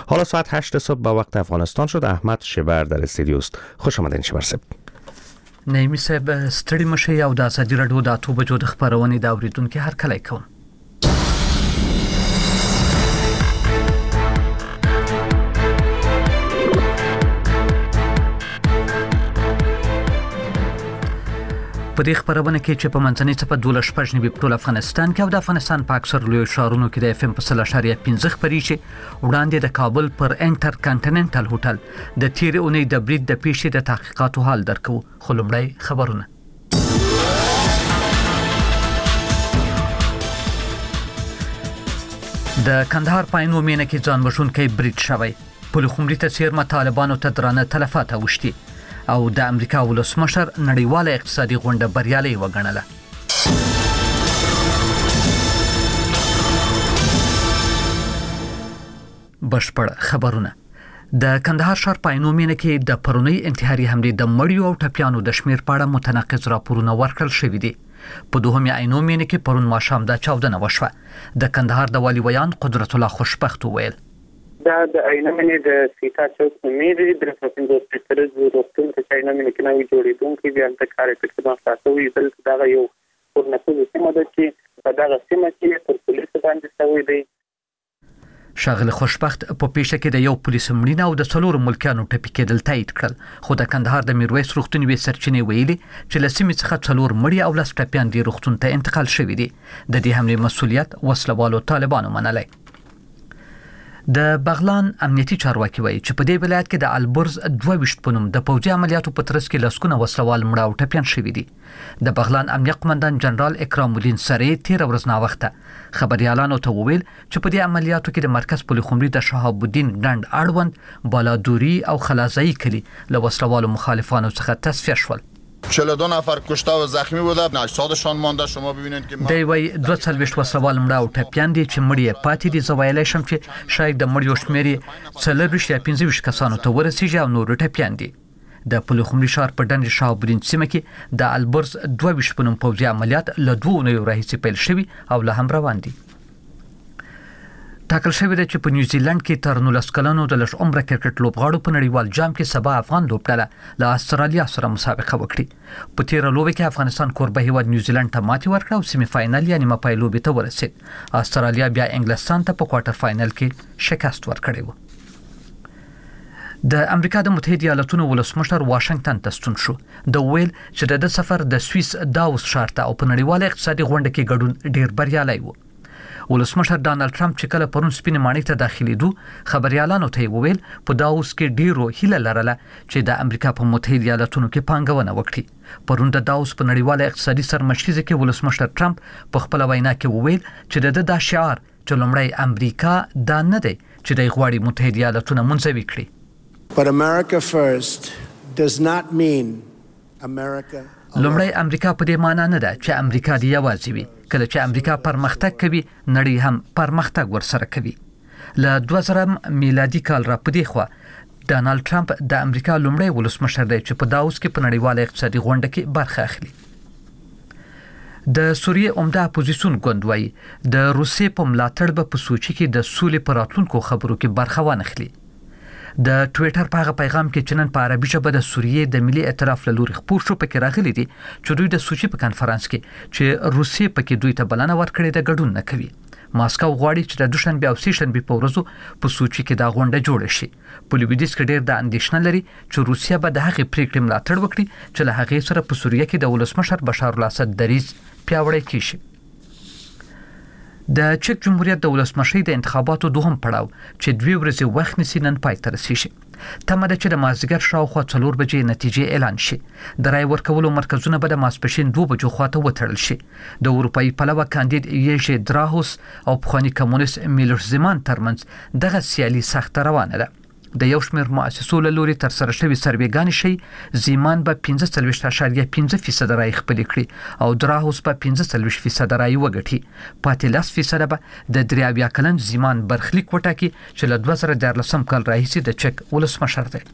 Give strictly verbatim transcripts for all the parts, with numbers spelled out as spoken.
حالا ساعت هشت صبح با وقت افغانستان شد. احمد شبر در استودیو است. خوش آمدین شبر صاحب. نعیمی صاحب ستړي مشه او د ازادي راډیو د اتو بجو د خبرونې دا اوریدونکو هر کله کوم. په دې خبرونه کې چې په منځنۍ څپه دولس شپږ نیمې په ټول افغانستان کې او د افغانستان په اکثر لوی ښارونو کې د اف ام په سل اشاریه پنځه خبري شي وړاندې د کابل پر انټر کانټیننټل هوټل د تیر اونۍ د برید د پیښې د تحقیقاتو حال درکو. خو لومړی خبرونه. د کندهار په عینو مینه کې ځان وژونکی برید شوی. پلخمري ته څیرمه طالبانو ته درانه تلفات اوښتي او د امریکا ولسمشر نړیواله اقتصادي غونډه بریالۍ وګڼله. بشپړ خبرونه. د کندهار ښار په عینو مینه کې د پرونی انتحاري حملې د مړیو او ټپیانو د شمیر په اړه متناقض راپورونه ورکړل شوي دي. په دوهمې عینو مینه کې پرون ماښام د چاودنه وشوه. د کندهار د والي ویان قدرت الله خوشبخت وویل دا د عینومینې د سیتا چوک په میری د پروفیسور سپیکرز وروستون ته عینومینې کې نوې جوړېدونکې بیا د کار اقتصاد تاسوي بل دا یو ورنکوزه سیمه ده چې په دغه سیمه کې پر پولیسو باندې شوی دی. شاغل خوشبخت په پیښه کې د یو پولیس مړینه او د څلورو ملکیانو ټپي کېدل تایید کړل. خو د کندهار د میرویس روغتون وی سرچینې ویلي چې له سیمې څخه څلور مړي او لس ټپیان د روغتون ته انتقال شوي دي. د دې حملې مسؤلیت وسلوالو طالبانو منلی. د بغلان امنیتي چارواکي وایي چې په دې ولایت کې د البرز دوه ویشت په نوم د پوځي عملیاتو په ترڅ کې لسګونه وسلوال مړه او ټپیان شوي دي. د بغلان امنیه قومندان جنرال اکرام الدین سری تیر ورځ ناوخته خبريالانو ته وویل چې په دې عملیاتو کې د مرکز پلخمري د شهاب الدین ډند اړوند بالادوري او خلازایی کلی له وسلوالو مخالفانو څخه تصفیه شول. چهل و دو نفر کشته و زخمی بوده، اجسادشان مانده. شما ببینید که دی وای دوه څلوېښت وسلوال مړه او ټپیان دي چې مړي پاتې دي. زه ویلی شم چې شاید د مړیو شمېر یې څلوېښت یا پنځه ویشت کسانو ته ورسیږي او نور ټپیان دي. د پلخمري ښار په ډنډ شهاب الدین سیمه کې د البرز دوه ویشت په نوم پوځي عملیات له دوه اونیو راهیسې پیل شوي او لا هم روان دي. ټاکل شوی دی چې په نیوزیلند کې تر نولس کلنو د لږ عمره کرکټ لوبغاړو په نړیوال جام کې سبا افغان لوبډله له استرالیا سره مسابقه وکړي. په تیره لوبه کې افغانستان کوربه هیواد نیوزیلند ته ماتې ورکړه او سیمه فاینل یعنی نیمه پای لوبې ته ورسید. استرالیا بیا انګلستان ته په کوارټر فاینل کې شکست ورکړی و. د امریکا د متحده ایالاتونو ولسمشر واشنگټن ته ستون شو. د ویل چې د سفر د سویس داوس ښار ته او په نړیواله اقتصادي غونډه کې ګډون ډیر بریالی و. ولسمشر ډانلډ ټرمپ چې کله پرون سپینې ماڼۍ ته داخلېدو خبريالانو ته وویل په داوس کې ډیرو هیله لرله چې د امریکا په متحده ایالاتونو کې پانګونه وکړي. پرون د داوس په نړیواله اقتصادي سرمشریزه کې ولسمشر ټرمپ په خپل وینا کې وویل چې د د شعار چې لومړی امریکا دا نه دی چې د غواړي متحده ایالاتونه منځوي کړي. But America first does not mean America لومړی امریکا په دې معنی نه ده چې امریکا دی یوازې وي. کله چې امریکا پرمختګ کوي نړۍ هم پرمختګ ورسره کوي. له دوه زره میلادي کال را پدې خوا ډانلډ ټرمپ د امریکا لومړی ولسمشر دی چې په داوس کې په نړیواله اقتصادي غونډه کې برخه اخلي. د سوریې عمده اپوزیسیون ګوند وایي د روسیې په ملاتړ به په سوچي کې د سولې پر راتلونکو خبرو کې برخه وانخلي. د ټویټر په هغه پیغام کې چې نن په عربي ژبه د سوریې د ملي ائتلاف له لوري خپور شو پکې راغلي دي چې دوی د سوچي په کانفرنس کې چې روسیې پکې دوی ته بلنه ورکړې ده ګډون نه کوي. ماسکو غواړي چې د دوشنبه او سهشنبه په ورځو په سوچي کې دا غونډه جوړه شي. په لویدیځ کې ډېر د اندېښنه لري چې روسیه به د هغې پریکړې ملاتړ وکړي چې له هغې سره په سوریه کې د ولسمشر بشار الاسد دریځ پیاوړی کیږي. د چک جمهوریت د ولسمشۍ د انتخاباتو دوهم پړاو چې دوی ورځې وخت نیسي نن پای ته رسیږي. تمه ده چې د مازدیګر شاوخوا څلور بجې نتیجې اعلان شي. د رای ورکولو مرکزونه به د ماسپښین دوه بجو خواته وتړل شي. د اروپایي پلوه کاندید یېژي دراهوس او پخواني کمونیست میلوش زمان ترمنځ دغه سیالي سخته روانه ده. د یو شمېر مؤسسو له لوري ترسره شوي سروېګانې ښیي زیمان به پنځه څلوېښت اعشاریه پنځه فیصده رایې خپلې کړي او دراهوس به پنځه څلوېښت فیصده رایې وګټي. پاتې لس فیصده به د درې اویا کلن زیمان برخلیک وټاکي چې له دوه زره دیارلسم کال راهیسې د چک ولسمشر دی.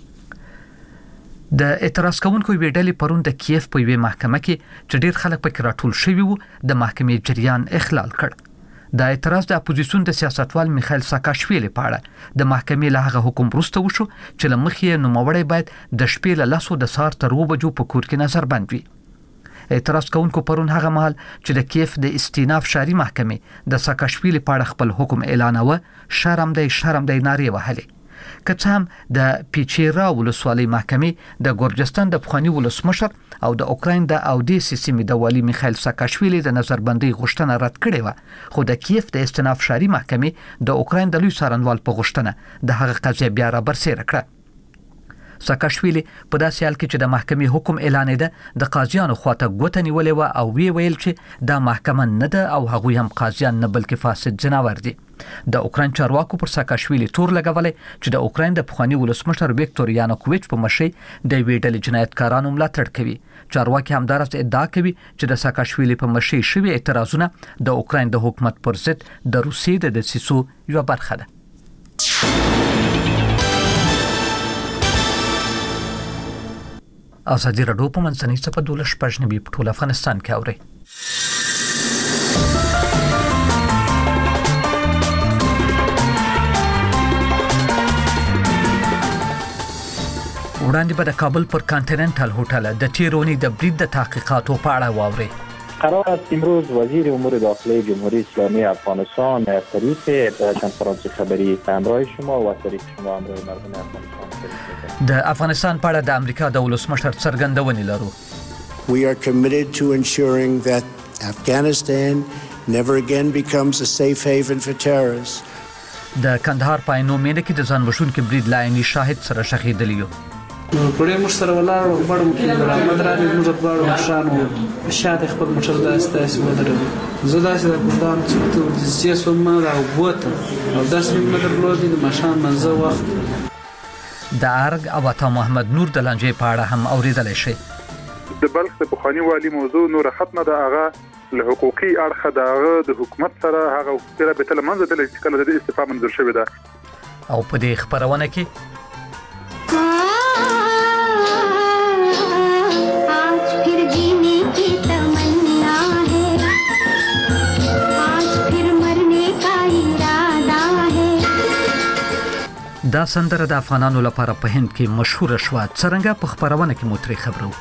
د اعتراض کوونکو یوې ډلې پرون د کیف په یوې محکمه کې چې ډېر خلک پکې راټول شوي وو د محکمې جریان اخلال کړ. د اعتراض د اپوزیسیون د سیاستوال میخائیل ساکاشویلی په اړه د محکمې له هغه حکم وروسته وشو چې له مخې نوموړی باید د شپې له لسو د سهار تر اوه بجو په کور کې نظر بند وي. اعتراض کوونکو پرون هغه مهال چې د کیف د استیناف شاري محکمې د ساکاشویلی په اړه خپل حکم اعلانوه شرم دی شرم دی نارې وهلې. که څه هم د پیچیرا ولسوالۍ محکمې د ګورجستان د پخواني ولسمشر او د اوکراین د اودیسې سیمې د والي میخائیل ساکاشویلی د نظربندۍ غوښتنه رد کړې وه، خو د کیف د استیناف شاري محکمې د اوکراین د لوی څارنوال په غوښتنه د هغه قضیه بیا را برسېره کړه. ساکاشویلی په داسې حال کې چې د محکمې حکم اعلانېده د قاضیانو خواته ګوته نیولې وه او وی ویل چې دا محکمه نه ده او هغوی هم قاضیان نه بلکې فاسد ځناور دي. د اوکراین چارواکو پر ساکاشویلی تور لګولې چې د اوکراین د پخواني ولسمشر ویکتور یانوکوویچ په مشرۍ د یوې ډلې جنایتکارانو ملاتړ کوي. چارواکي همدارس ادعا کوي چې د ساکاشویلی په مشرۍ شوي اعتراضونه د اوکراین د حکومت پر ضد د روسیې د دسیسو یوه برخه ده. ازادي راډیو په منځنۍ صفحه دولس شپږ نوي په ټول افغانستان کې اوري. وړاندې به د کابل پر کانټیننټل هوټل د تیرونی د برید د تحقیقاتو په اړه واوري. قرار است امروز وزیر امور داخلی جمهوری اسلامی افغانستان طریق کنفرانس خبری همراه شما و طریق شما همراه مردم افغانستان د افغانستان په اړه د امریکا د ولسمشر څرګندونې لرو. We are committed to ensuring that Afghanistan never again becomes a safe haven for terrorists. د کندهار په عینو مینه کې د ځان وژونکي برید لا عیني شاهد سره شهیدلی یو. پرې موږ سره ولاړ او بڑ مو کې درآمد راغی موږ په اړه مشانو شاته خپل موټر داسې داسې ودرېد. زه داسې د ګلدان چې ته د سیاسو ما او بوته او داسې موږ درلودي د مشان منځه وخت د ارګ او عطا محمد نور د لانجې په اړه هم اوریدلی شي. د بلخ د پخواني والي موضوع نور ختمه ده، هغه له حقوقي اړخه د د حکومت سره هغه سره به تل منځ د کله د استعفا منظور شوی ده. او په دې خبرونه کې دا سندره د افغانانو لپاره په هند کې مشهوره شوه. څرنګه په خبرونه کې مو ترې خبرو.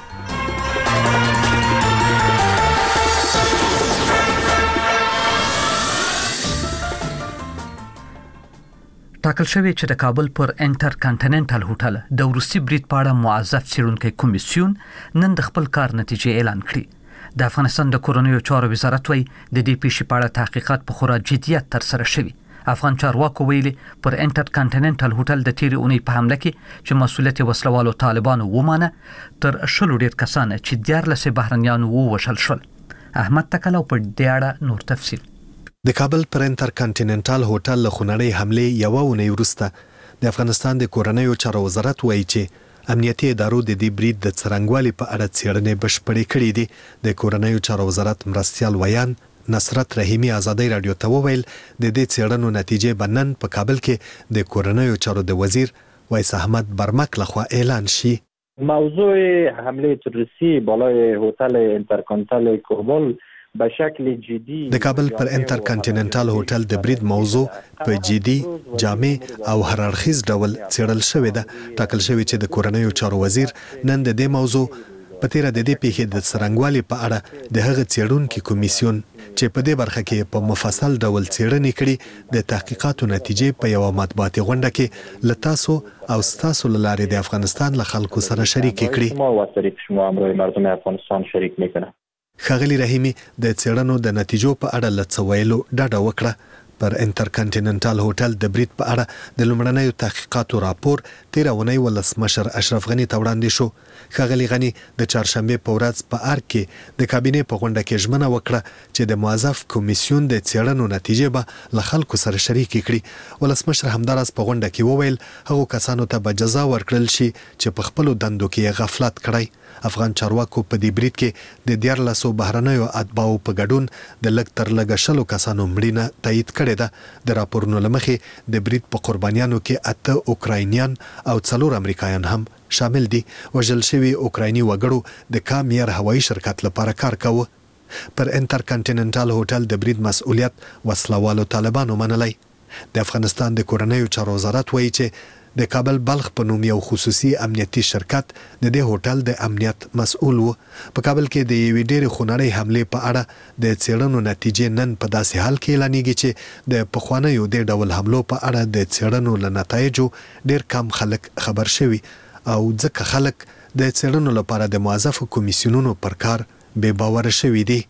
ټاکل شوی چې د کابل پر انټر کانټیننټل هوټل د روسي برید په اړه معزز څېړونکی کمیسیون نن د خپل کار نتیجې اعلان کړې. د افغانستان د کورنیو چارو وزارت وایي د دې پیښې په اړه تحقیقات په خورا جدیت ترسره شوي. افغان چارواکو ویلي پر انټر کانټیننټل هوټل د تیرې اونۍ په حمله کې چې مسؤلیت وسلوالو طالبانو ومانه تر شلو ډېر کسان چې دیارلسې بهرنیانو ووژل شول. احمد تکلو په دې اړه نور تفصیل. د کابل پر انټر کانټیننټل هوټل له خونړۍ حملې یوه اونۍ وروسته د افغانستان د کورنیو چارو وزارت وایي چې امنیتي ادارو د دې برید د څرنګوالي په اړه څېړنې بشپړې کړې دي. د کورنیو چارو وزارت مرستیال ویان نصرت رحیمی ازادي رادیو ته وویل د دې څېړنو نتیجې به نن په کابل کې د کورنیو چارو د وزیر ویس احمد برمک لخوا اعلان شي. موضوع حمله تروریستی بالای هتل انترکانتیننتال کابل به شکل جدی د کابل پر انټر کانټیننټال هوټل د برید موضوع په جدي جامع او هر اړخیز ډول څېړل شوې ده. ټاکل شوی چې د کورنیو چارو وزیر نن د دې موضوع په تیره د دې پیښې د څرنګوالي په اړه د هغه څېړونکي کمیسیون چې په دې برخه کې په مفصل ډول څېړنې کړي د تحقیقاتو نتیجې په یوه مطبوعاتي غونډه کې له تاسو او ستاسو له لارې د افغانستان له خلکو سره شریکې کړي. ښاغلي رحیمي د څېړنو د نتیجو په اړه له څه ویلو ډاډه وکړه. پر انټر کانټیننټال هوټل د برید په اړه د لومړنیو تحقیقاتو راپور تیره اونۍ ولسمشر اشرف غني ته وړاندې شو. ښاغلي غني د چهارشنبې په ورځ په ارګ کې د کابینې په غونډه کې ژمنه وکړه چې د موظف کمیسیون د څېړنو نتیجې به له خلکو سره شریکې کړي. ولسمشر همداراز په غونډه کې وویل هغو کسانو ته به جزا ورکړل شي چې په خپلو دندو کې غفلت کړی. افغان چارواکو په دې برید کې د دیارلسو بهرنیو اتباعو په ګډون د لږ تر لږه شلو کسانو مړینه تایید کړې ده. د راپورونو له مخې د برید په قربانیانو کې اته اوکراینیان او څلور امریکایان هم شامل دي. وژل شوي اوکرایني وګړو د کامیر هوایي شرکت لپاره کار کاوه. پر انټرکانټیننټال هوټل د برید مسؤلیت وسلوالو طالبانو منلی. د افغانستان د کورنیو چارو وزارت وایي چې د کابل بلخ په نوم یو خصوصي امنیتي شرکت د دې هوټل د امنیت مسؤل و. په کابل کې د یوې ډېرې خونړۍ حملې په اړه د څېړنو نتیجې نن په داسې حال کې اعلانېږي چې د پخوانیو دې ډول حملو په اړه د څېړنو له نتایجو ډېر کم خلک خبر شوي او ځکه خلک د څېړنو لپاره د موظفو کمیسیونونو پر کار بې باوره شوي دي.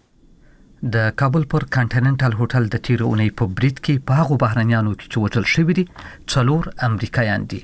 د کابل پر کانټیننټال هوټل د تیر اونۍ په برید کې په هغو بهرنیانو کې چې وژل شوي دي څلور امریکایان دي.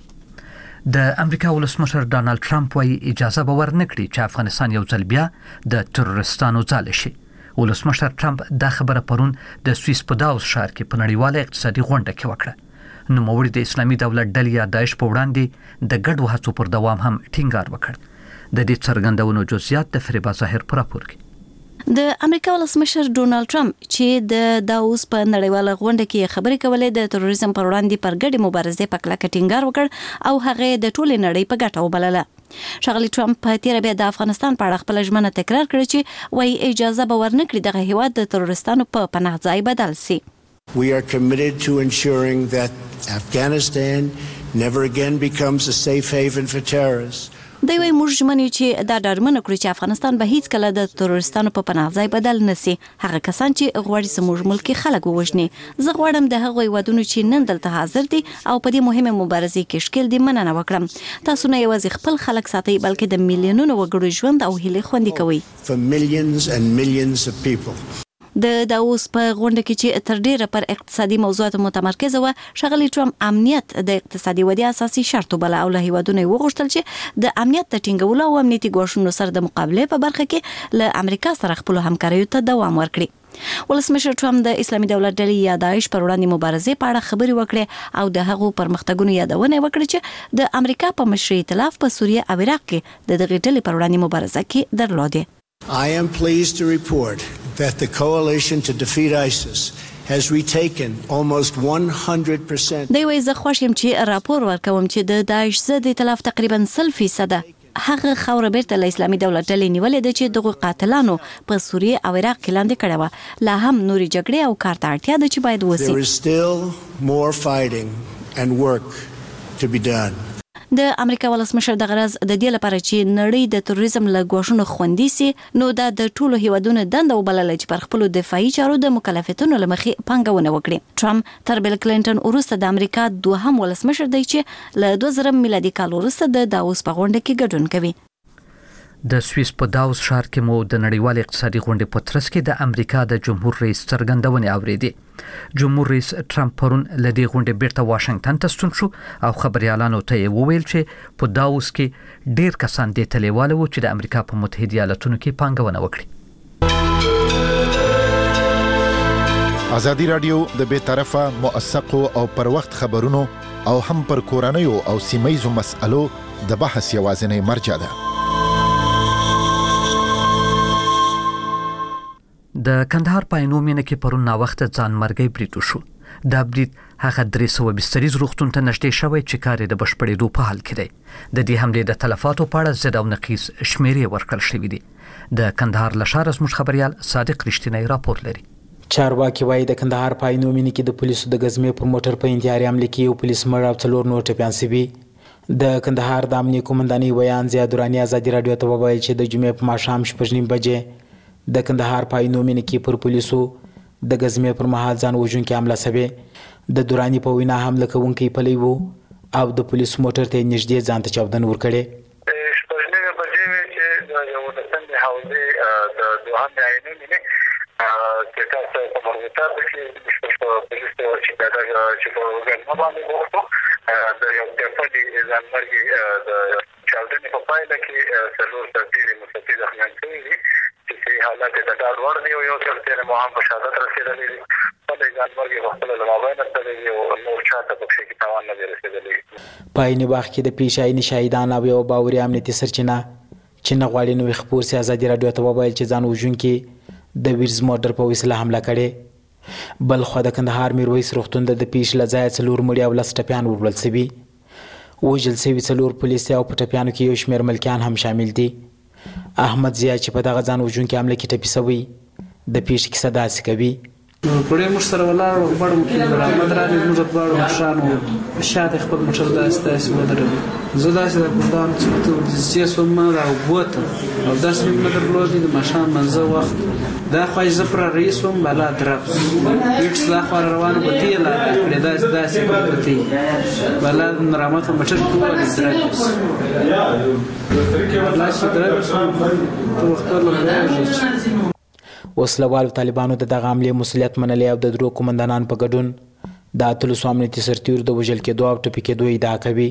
د امریکا ولسمشر ډانلډ ټرمپ وايي اجازه به ورنکړي چې افغانستان یو ځل بیا د تروریستانو ځاله شي. ولسمشر ټرمپ دا خبره پرون د سویس په داوس ښار کې په نړیواله اقتصادي غونډه کې وکړه. نوموړي د اسلامي دولت ډلې یا داعش په وړاندې د ګډو هڅو پر دوام هم ټینګار وکړ. د دې څرګندونو جزئیات د فریبا ظاهر په راپور کې. د امریکا ولسمشر ډونالد ټرمپ چې د داوس په نړیواله غونډه کې خبرې کولې د تروریزم پر وړاندې پر ګډې مبارزې په کلکه ټینګار وکړ او هغه د ټولې نړۍ په ګټه وبلله. ښاغلي ټرمپ په تیر بیا د افغانستان په اړه خپل ژمنه تکرار کړې چې وايي اجازه به ورنکړي دغه هیواد د تروریستانو په پناه ځای بدل شي. We are committed to ensuring that Afghanistan never again becomes a safe haven for terrorists. دوی وايي موږ ژمن یو چې دا ډاډمنه کړو چې افغانستان به هیڅ کله د تروریستانو په پناه ځای بدل نشي. هغه کسان چې غواړي زموږ ملکي خلک ووژني. زه غواړم د هغوی ودونو چې نن دلته حاضر دي او په دې مهمه مبارزې کې شکل دي مننه وکړم. تاسو نه یوازې خپل خلک ساتئ بلکې د میلیونونو وګړو ژوند او هیلې خوندي کوئ. For millions and millions of people. د داوس په غونډه کې چې تر ډیره پر اقتصادي موضوعاتو متمرکز و، ښاغلي ټرمپ امنیت د اقتصادي ودې اساسي شرط وبله او له هیوادونو وغوښتل چې د امنیت د ټینګولو او امنیتي ګواښونو سره د مقابلې په برخه کې له امریکا سره خپل همکاریو ته دوام ورکړي. ولسمشر ټرمپ د اسلامي دولت ډلې یا داعش پر وړاندې مبارزې په اړه خبرې وکړې او د هغو پرمختګونو یادونه وکړه چې د امریکا په مشرۍ ائتلاف په سوریه او عراق کې د دغې ډلې پر وړاندې مبارزه کې درلودې. I am pleased to report that the coalition to defeat ISIS has retaken almost one hundred percent. دوی وايي زه خوښ یم چې راپور ورکوم چې د داعش ضد ائتلاف تقریبا سل فیصده هغه خاوره بیرته له اسلامي دولت ډلې نیولې ده چې دغه قاتلانو په سوریه او عراق کې لاندې کړې وه. لا هم نوري جګړې او کار ته اړتیا ده چې باید وشي. There is still more fighting and work to be done. د امریکا ولسمشر د غرض د دې لپاره چې نړۍ د تروریزم له ګواښونو خوندي سي نو دا د ټولو هیوادونو دنده وبلله چې پر خپل دفاعي چارو د مکلفیتونو لمخې پانګونه وکړي. ټرمپ تر بیل کلینټن وروسته د امریکا دوهم ولسمشر دی چې له دوه زره میلادي کال وروسته د داوس په غونډه کې ګډون کوي. د سویس په داوس ښار کې مو د نړیوال اقتصادي غونډې په ترڅ کې د امریکا د جمهور رئیس څرګندونې اورېدې. جمهور رئیس ټرمپ پرون له دې غونډې بیرته واشنگټن ته ستون شو او خبريالانو ته یې وویل چې په داوس کې ډېر کسان دې ته لیواله وو چې د امریکا په متحده ایالاتونو کې پانګونه وکړي. ازادي رادیو د بې طرفه موثقو او پر وخت خبرونو او هم پر کورنیو او سیمایي مسألو د بحث یوازینی مرجع ده. د کندهار په عینومینه کې پرون نا وخت ځان مرګي برید وشو. دا برید هغه درې سوه بستریز روغتون ته نږدې شوی چې کار یې د بشپړېدو په حال کې دی. د دې حملې د تلفاتو په اړه ضد او نقیض شمیرې ورکړل شوي دي. د کندهار له ښاره زموږ خبریال صادق رښتینی راپور لري. چارواکي وايي د کندهار په عینومینه کې د پولیسو د غزمې پر موټر په انتحاري حمله کې یو پولیس مړ او څلور نور ټپیان شوي. د کندهار د امنیه قومندانۍ ویان ضیا دراني ازادي رادیو ته وویل چې د جمعې په ماښام شپږ نیم بجې د کندهار په عینومینه کې پر پولیسو د غزمې پر مهال ځان وژونکې حمله شوې. د دراني په وینا حمله کوونکی پلی و او د پولیسو موټر ته نږدې ځان ته چاودنه ورکړې. شپږ نیمې بجې وې چې د یولسمې حوزې د دوهمې عینومینې چې تاسو په مربوطه کې په پولیس ته چې دا چې په غزمه باندې وروسته د یو ټپلي ځانمرګي د چاودنې په پایله کې څلور سرتیري مستفید زخمیان شوي دي چې حالات د ډاډ وړ دي او یو سرتیر مو هم په شهادت رسېدلی دي. په دې ځانمرګي په خپله له مابینه تللي او نور چا ته په کښې کې تاوان نه دی رسېدلی. په عین وخت کې د پیش عیني شهیدان او یو باوري امنیتي سرچینه چې نه غواړي نوې خپور سي ازادي رادیو ته وویل چې ځان وژونکي د ویرز موټر په وسیله حمله کړې. بل خو د کندهار میرویس روغتون د پیش له ځایه څلور مړي او لس ټپیان وژل شوي. وژل شوي څلور پولیسي او په ټپیانو کې یو شمېر ملکیان هم شامل دي. احمد ضیا چې په دغه ځان وژونکې حمله کې ټپي شوی د پیښې کیسه داسې کوي. پړې موږ سره ولاړو غواړم کې برابر راځي موږ دواړو مشرانو شاته خپل موټر داسې داسې ودرېدو. زه داسې د ګلدان چې ته زه سوم دا وبوته او داسې مې درلودې د ماشام منځه وخت دا خو زه پر رئیسوم بالا درپ هیڅ دا خو روانه بتي لا کړې داسې داسې بتي بالا رحمت موټر کوه درپ لا شي درپ ته وخت له وسلوالو طالبانو د دغه عملې مسؤلیت منلی او د درو قومندانان په ګډون د اتلسو امنیتي سرتیرو د وژل کېدو او ټپي کېدو ادعا کوي.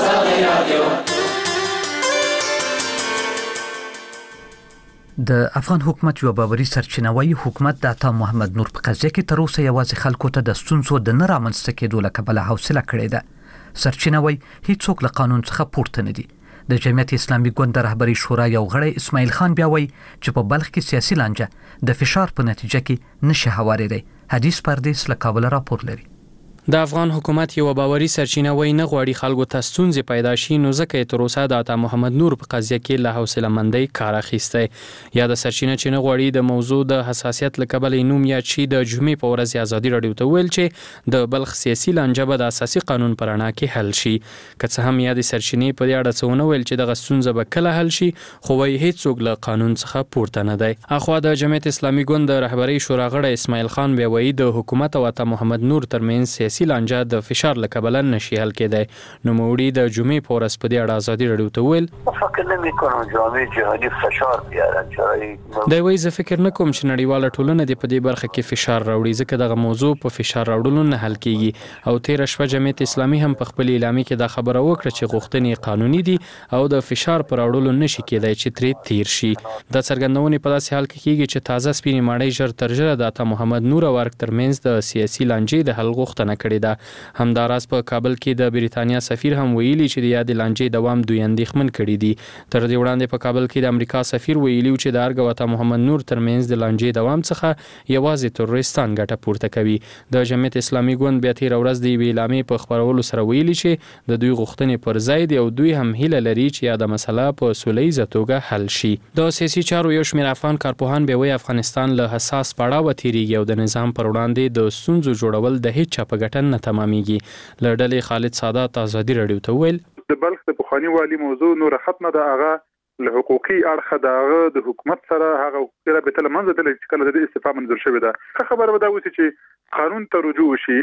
د افغان حکومت یو باوري سرچینه وايي حکومت د عطا محمد نور په قضیه کې تر اوسه یوازې خلکو ته د ستونزو د نه رامنځته کېدو له کبله حوصله کړې ده. سرچینه وايي هیڅوک له قانون څخه پورته نه دي. د جمعیت اسلامي ګوند د رهبري شورا یو غړی اسماعیل خان بیا وایي چې په بلخ کې سیاسي لانجه د فشار په نتیجه کې نشي هوارېدی. حدیث پردیس له کابل راپور لري. د افغان حکومت یو باوري سرچینه وای نه غواړي خلکو ته ستونزې پیدا شي نو ځکه تر اوسه د عطا محمد نور په قضیه کې له حوصله مندۍ کار اخیستی. یا د سرچینه چې نه غواړي د موضوع د حساسیت له کبله نوم یا چې د جمعې په ورځ ازادي راډیو ته ویل چې د بلخ سیاسي لانجه به د اساسي قانون پر رڼا کې حل شي. که څه هم یا د سرچینې په دې اړه څه ونه ویل چې دغه ستونزه به کله حل شي خو وایي هیڅوک له قانون څخه پورته نه دی. اخوا د جمعیت اسلامي ګوند د رهبري شورا غړی اسماعیل خان بیا وایي د حکومت او عطا محمد نور ترمنځ سیاسي لانجه د فشار له کبله نشي حل کېدای. نو موړي د جمعې په ورځ په دې اړه ازادي راډیو ته ویل فکر نمی‌کنم جامعه جهانی فشار بیارن چرای دا وایي زه فکر نه کوم چې نړیواله ټولنه د په دې برخه کې فشار راوړي ځکه دغه موضوع په فشار راوړلو نه حل کیږي. او تیر شپه جمعیت اسلامي هم په خپل اعلامیه کې دا خبره وکړه چې غوښتنې قانوني دي او د فشار پر راوړلو نشي کېدای چې ترې تیر شي. د څرګندونې په داسې حال کې کیږي چې تازه سپینې ماڼۍ ژر تر ژره د عطا محمد نور او ارګ ترمنځ د سیاسي لانجې د حل غوښتنه کړې ده. همداراز په کابل کې د بریتانیا سفیر هم ویلي چې د یاد لانجې دوام دوی اندېښمن کړي دي. تر دې وړاندې په کابل کې د امریکا سفیر ویلي چې د ارګ او عطا محمد نور ترمنځ د لانجې دوام څخه یوازې تروریستان ګټه پورته کوي. د جمعیت اسلامي ګوند بیا تیر ورځ د یوې اعلامیې په خپرولو سره ویلي چې د دوی غوښتنې پر ځای دي او دوی هم هیله لري چې یاده مسله په سوله ییزه توګه حل شي. د سیاسي چارو یو شمېر افغان کارپوهان بیا وایي افغانستان له حساس پړاوه تیریږي او د نظام پر وړاندې د ستونزو جوړول د هیڅ چا په ګټه نه تمامیږي. له ډلې خالد سادات ازادي راډیو ته ویل د بلخ د پخوانی والی موضوع نور ختمه ده. هغه له حقوقي اړخه دغه د حکومت سره هغه حقوقي رابطه لمنځه تللې چې کله د استعفا منظور شوې ده. خبره به دا وسی چې قانون ته رجوع شي.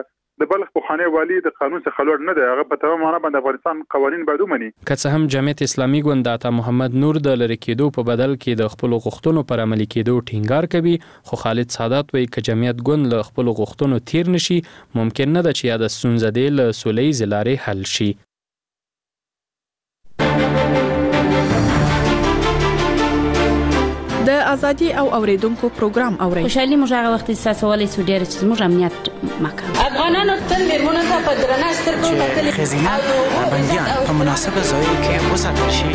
د بلخ پخوانی والی د قانون څخه لوړ نه دی. هغه په تمام معنا باندې افغانستان قوانين باید ومني. که څه هم جمعیت اسلامي ګوند عطا محمد نور د لری کېدو په بدل کې د خپل غوښتنو پر عملي کېدو ټینګار کوي خو خالد سادات وایي چې جمعیت ګوند له خپل غوښتنو تیر نشي ممکن نه ده چې یا د ستونزې د له سولې زلارې حل شي. د ازادي او اوریدونکو پروګرام اوري خوشالي موږ هغه وخت احساسولې سو ډېر چې موږ امنیت مکه افغانانو تل میرمنو ته په درنه سترګو کتل خزینه بنديان په مناسبه ځای کې وساتل شي.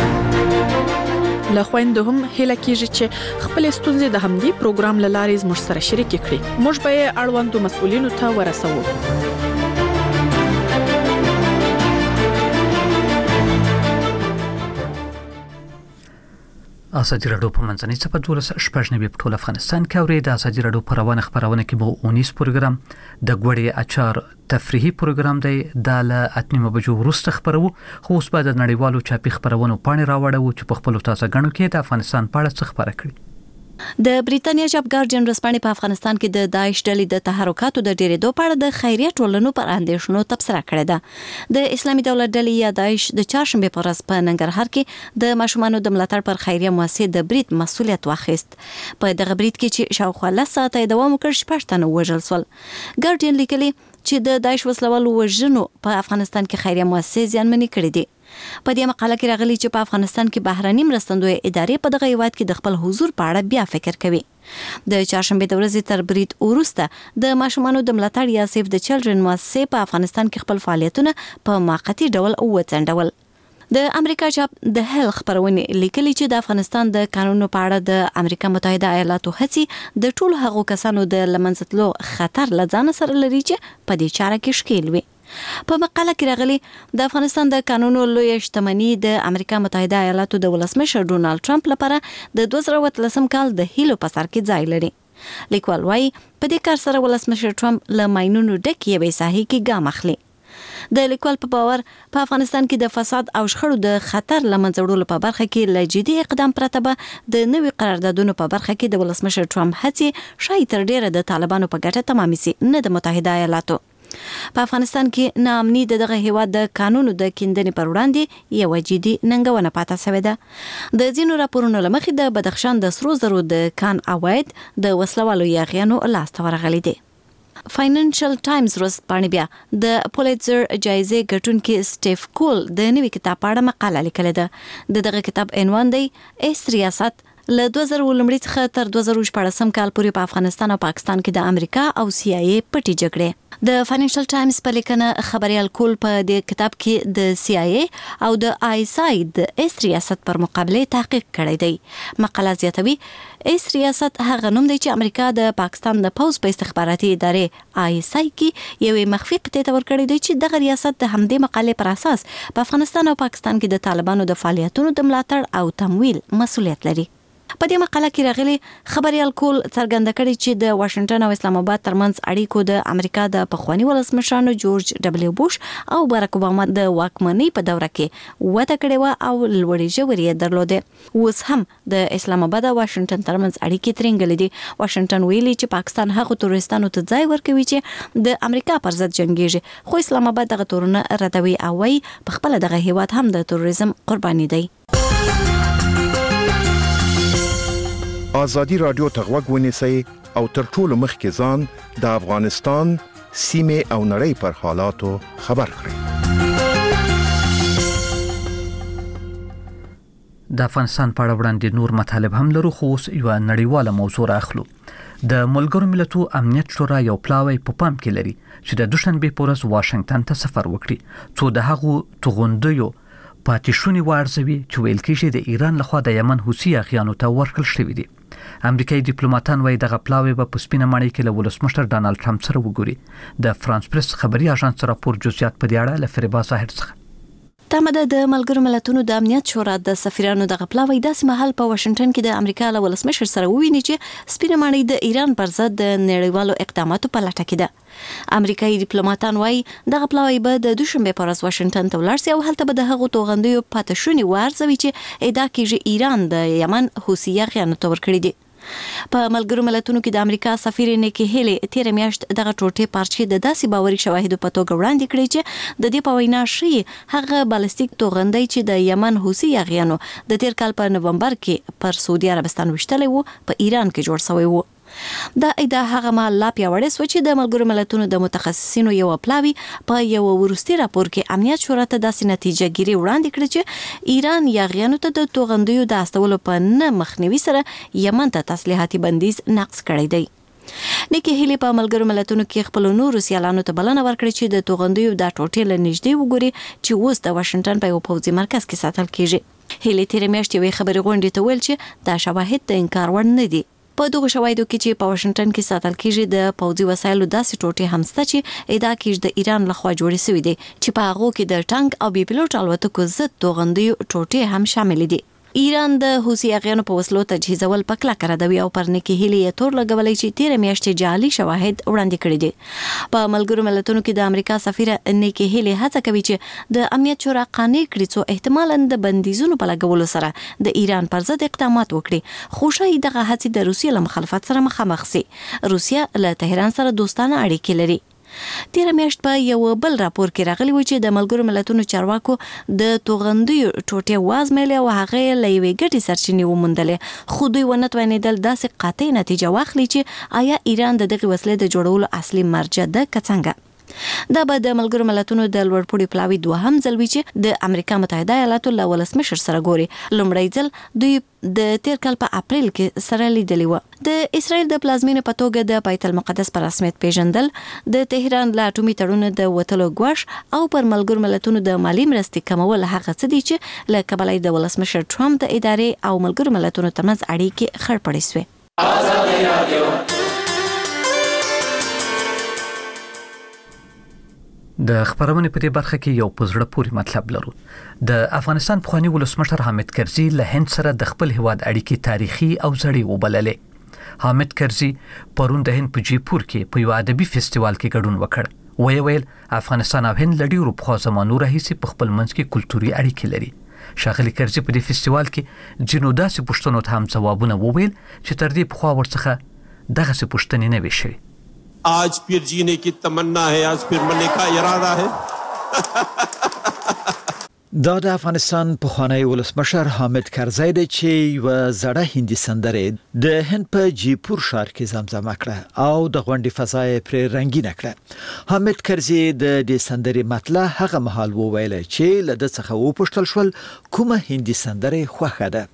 له خويندو هم هله کیږي چې خپل ستونزې د همدې پروګرام لارې زموږ سره شریک کړي. موږ به اړوندو مسؤلینو ته ورسوو. ازادي راډیو په منځنۍ صفحه دولس شپږ نوي په ټول افغانستان کې اوري. د ازادي راډیو په روانه خبرونه کې مو اونیس پروګرام د ګوړې اچار تفریحي پروګرام دی د ل اتنیمه بجو وروسته خبرو خو اوس بعد د نړیوالو چاپی خبرونو پاڼې راوړو چې په خپل تازه غنو کې د افغانستان په اړه څه خبره کړي. د بریتانیا جاب ګارډین رسپانې په افغانستان کې د داعش ډلې د تحرکاتو د ډیرېدو په اړه د خیریه ټولنو پر اندېښنو تبصره کړې ده. د اسلامي دولت ډلې یا داعش د چهارشنبه په ورځ په ننګرهار کې د ماشومانو د ملاتړ پر خیریه مؤسسې د برید مسؤلیت واخیست. په دغه برید کې چې شاوخوا لس ساعته دوام وکړ شپږ تنه وژل شول. ګارډین لیکلي چې د داعش وسلوالو وژنو په افغانستان کې خیریه مؤسسې زیانمنې کړې دي. په دې مقاله کې راغلي چې په افغانستان کې بهراني مرستندوی ادارې په دغه هیواد کې د خپل حضور په اړه بیا فکر کوي. د چهارشنبه د ورځې تر برید وروسته د ماشومانو د ملاتړ یا سیف د چلډرن مؤسسې په افغانستان کې خپل فعالیتونه په موقتی ډول وڅنډول. د امریکا چاپ د هل خبرونه لیکلي چې د افغانستان د قانونو په اړه د امریکا متحده ایالاتو هڅې د ټولو هغو کسانو د لمنځتلو خطر لځان سره لري چې په دې چاره کې شکیل وي. په مقاله کې راغلي د افغانستان د قانونو لوی شتمنۍ د امریکا متحده ایالاتو د ولسمشر ډونالد ټرمپ لپاره د دوه زره اتلسم کال د هیلو په سر کې ځای لري. لیکوال وايي په دې کار سره ولسمشر ټرمپ له ماینونو ډک یوې ساحې کې ګام اخلي. د لیکوال په باور په افغانستان کې د فساد او شخړو د خطر لمنځه وړلو په برخه کې له جدي اقدام پرته به د نوي قراردادونو په برخه کې د ولسمشر ټرمپ هڅې شاید تر ډیره د طالبانو په ګټه تمامې سي، نه د متحده ایالاتو. په افغانستان کې ناامني د دغه هیواد د قانونو د کیندنې پر وړاندې یو جدي ننګونه پاتې شوې ده. د ځینو راپورونو له مخې د بدخشان د سرو زرو د کان اواید د وسلوالو یاغیانو لاسته ورغلي دي. فاینانشل ټایمز روز باندې بیا د پولیټزر جایزې ګټونکي سټیف کول د نوي کتاب په اړه مقاله لیکلې ده. د دغه کتاب عنوان دی ایس ریاست له دوه زره لومړي څخه تر دوه زره شپږم کال پورې په افغانستان او پاکستان کې د امریکا او سی آی ای پټي جګړې. د فاینانشل ټایمز په لیکنه خبريال کول په دې کتاب کې د سی آی ای او د آی اس آی د ایس ریاست پر مقابله تحقیق کړی دی. مقاله زیاتوي ایس ریاست هغه نوم دی چې امریکا د پاکستان د پوز په استخباراتي ادارې آی اس آی کې یوې مخفي قطعې ته ورکړی دی چې دغه ریاست د همدې مقالې پر اساس په افغانستان او پاکستان کې د طالبانو د فعالیتونو د ملاتړ او تمویل مسؤلیت لري. په دې مقاله کې راغلي خبريال کول څرګنده کړي چې د واشنگټن او اسلام آباد ترمنځ اړیکو د امریکا د پخوانی ولسمشرانو جورج ډبلیو بوش او باراک اوباما د واکمنۍ په دوره کې وده کړې و او لوړې ژورې درلودې. اوس هم د اسلام آباد او واشنگټن ترمنځ اړیکې ترنګلې دي. واشنگټن ویلي چې پاکستان هغه تورستانو ته ځای ورکوي چې د امریکا پر ضد جنگيږي، خو اسلام آباد دغه تورونه ردوي او وايي په خپل دغه هیواد هم د تروریزم قرباني دی. آزادی رادیو ته غوږ ونیسئ او تر ټولو مخکې ځان د افغانستان سیمې او نړۍ پر حالاتو خبر کړئ. د افغانستان په اړه وړاندې نور مطالب هم لرو، خو اوس یو نړیواله موضوع راخلو. د ملګرو ملتونو امنیت شورا یو پلاوی په پام کې لري چې د دوشنبه په ورځ واشنگټن ته سفر وکړي څو د هغو توغندیو پاتې شونی وارزوي چې ویل کېږي د ایران لخوا د یمن حوثي اغیانو ته ورکړل شوی دي. امریکایي ډیپلوماټان وايي دغه پلاوی به په سپینه ماڼۍ کې له ولسمشر ډانلډ ټرمپ سره وګوري. د فرانس پریس خبري اژانس راپور جزئیات په دې اړه له فریبا ظاهر څخه. تمه ده د ملګرو ملتونو د امنیت شورا د سفیرانو دغه پلاوی داسې مهال په واشنگټن کې د امریکا له ولسمشر سره وویني چې سپینه ماڼۍ د ایران پر ضد د نړیوالو اقداماتو په لټه کې ده. امریکایي ډیپلوماټان وايي دغه پلاوی به د دوشنبه په ورځ واشنگټن ته ولاړ شي او هلته به د هغو توغندیو پاتې شونی وارزوي چې ادعا کیږي ایران د یمن حوثي اغیانو ته ورکړي دي. په ملګرو ملتونو کې د امریکا سفیر نیکی هیلی تیر میاشت دغه ټوټې پارچې د داسې باوري شواهدو په توګه وړاندې کړې چې د دې په وینا شي هغه بالستیک توغندی چې د یمن حوثي اغیانو د تیر کال په نومبر کې پر سعودي عربستان وشتلې وو په ایران کې جوړ شوی وو. دا ادعا هغه مهال لا پیاوړې شو چې د ملګرو ملتونو د متخصصینو یو پلاوی په یو ورستي راپور کې امنیت شورا ته داسې نتیجه ګیری وړاندې کړې چې ایران یاغیانو ته د توغندیو د استولو په نه مخنیوي سره یمن ته تسلیحاتي بندیز نقض کړی دی. نیکی هیلی په ملګرو ملتونو کې خپل نورو سیالانو ته بلنه ورکړې چې د توغندیو د ټوټې له نږدې وګوري چې اوس د واشنگټن په یو پوځي مرکز کې ساتل کیږي. هیلی تیر میاشت یوې خبري غونډې ته ویل چې دا شواهد د انکار وړ نه دي. په دغه شواهدو کې چې په واشنگټن کې ساتل کیږي د پوځي وسایلو داسې ټوټې هم شته چې ادعا کیږي د ایران لخوا جوړې شوې دي چې په هغه کې د ټانک او بي پيلوټ الوتکو ضد توغندیو ټوټې هم شامل دي. ایران د حوثي اغیانو په وسلو تجهیزول په کلکه ردوي او پر نیکی هیلی یې تور لګولې چې تیر میاشتې جعلي شواهد وړاندې کړي دي. په ملګرو ملتونو کې د امریکا سفیر نیکی هیلی هڅه کوي چې د امنیت شورا قانع کړي څو احتمالاً د بندیزونو په لګولو سره د ایران پر ضد اقدامات وکړي، خو شاید دغه هڅې د روسیې له مخالفت سره مخامخ شي. روسیه له تهران سره دوستانه اړیکې لري. تیر میاشت په یو بل راپور کې راغلی و چې د ملګرو ملتونو چارواکو د توغندیو ټوټې وازمېلې او هغه له یوې ګټې سرچینې وموندلې، خو دوی ونه توانېدل داسې قاطع نتیجه واخلي چې آیا ایران د دغې وسلې د جوړولو اصلي مرجع ده که څنګه. دا به د ملګرو ملتونو د لوړپوړي پلاوي دوهم ځل وي چې د امریکا متحده ایالاتو له ولسمشر سره ګوري. لومړی ځل دوی د تیر کال په اپریل کې سره لیدلی و. د اسرائیل د پلازمینې په توګه د بیت المقدس پر رسمیت پیژندل، د تهران له اټومي تړون د وتلو ګواښ او پر ملګرو ملتونو د مالی مرستې کمول هغه څه دي چې له کبله د ولسمشر ټرمپ د ادارې او ملګرو ملتونو ترمنځ اړیکې خړپړې شوې. آزادي رادیو د خبرونه په دې برخه کې یو پزړه پوری مطلب لرو. د افغانستان پخوانی ولسمشر حامد کرزي له هند سره د خپل هواد اړیکې تاریخي او زړې وبللې. حامد کرزي پرون د هند په جیپور کې په یو ادبي فستیوال کې ګډون وکړ. وی ویل افغانستان او هند لډي رو په زمانو راهیسي په خپل منځ کې کلتوري اړیکې لري. شاغلي کرزي په دې فستیوال کې جنو داسې پښتنو ته هم ځوابونه وویل چې تر دې په خوا ورڅخه دغه څه پښتنې نه وي شوی. आज फिर जीने की तमन्ना है, आज फिर मरने का इरादा है. دا د افغانستان پخوانی ولسمشر حامد کرزي دی چې یو زړه هندي سندره د هند په جیپور ښار کې زمزمه کړه او د غونډې فضا یې پر رنگین کړه. حامد کرزي د دې سندرې مطلب هغه مهال وویل چې له د څخه وپوښتل شول کومه هندي سندره خوښه ده.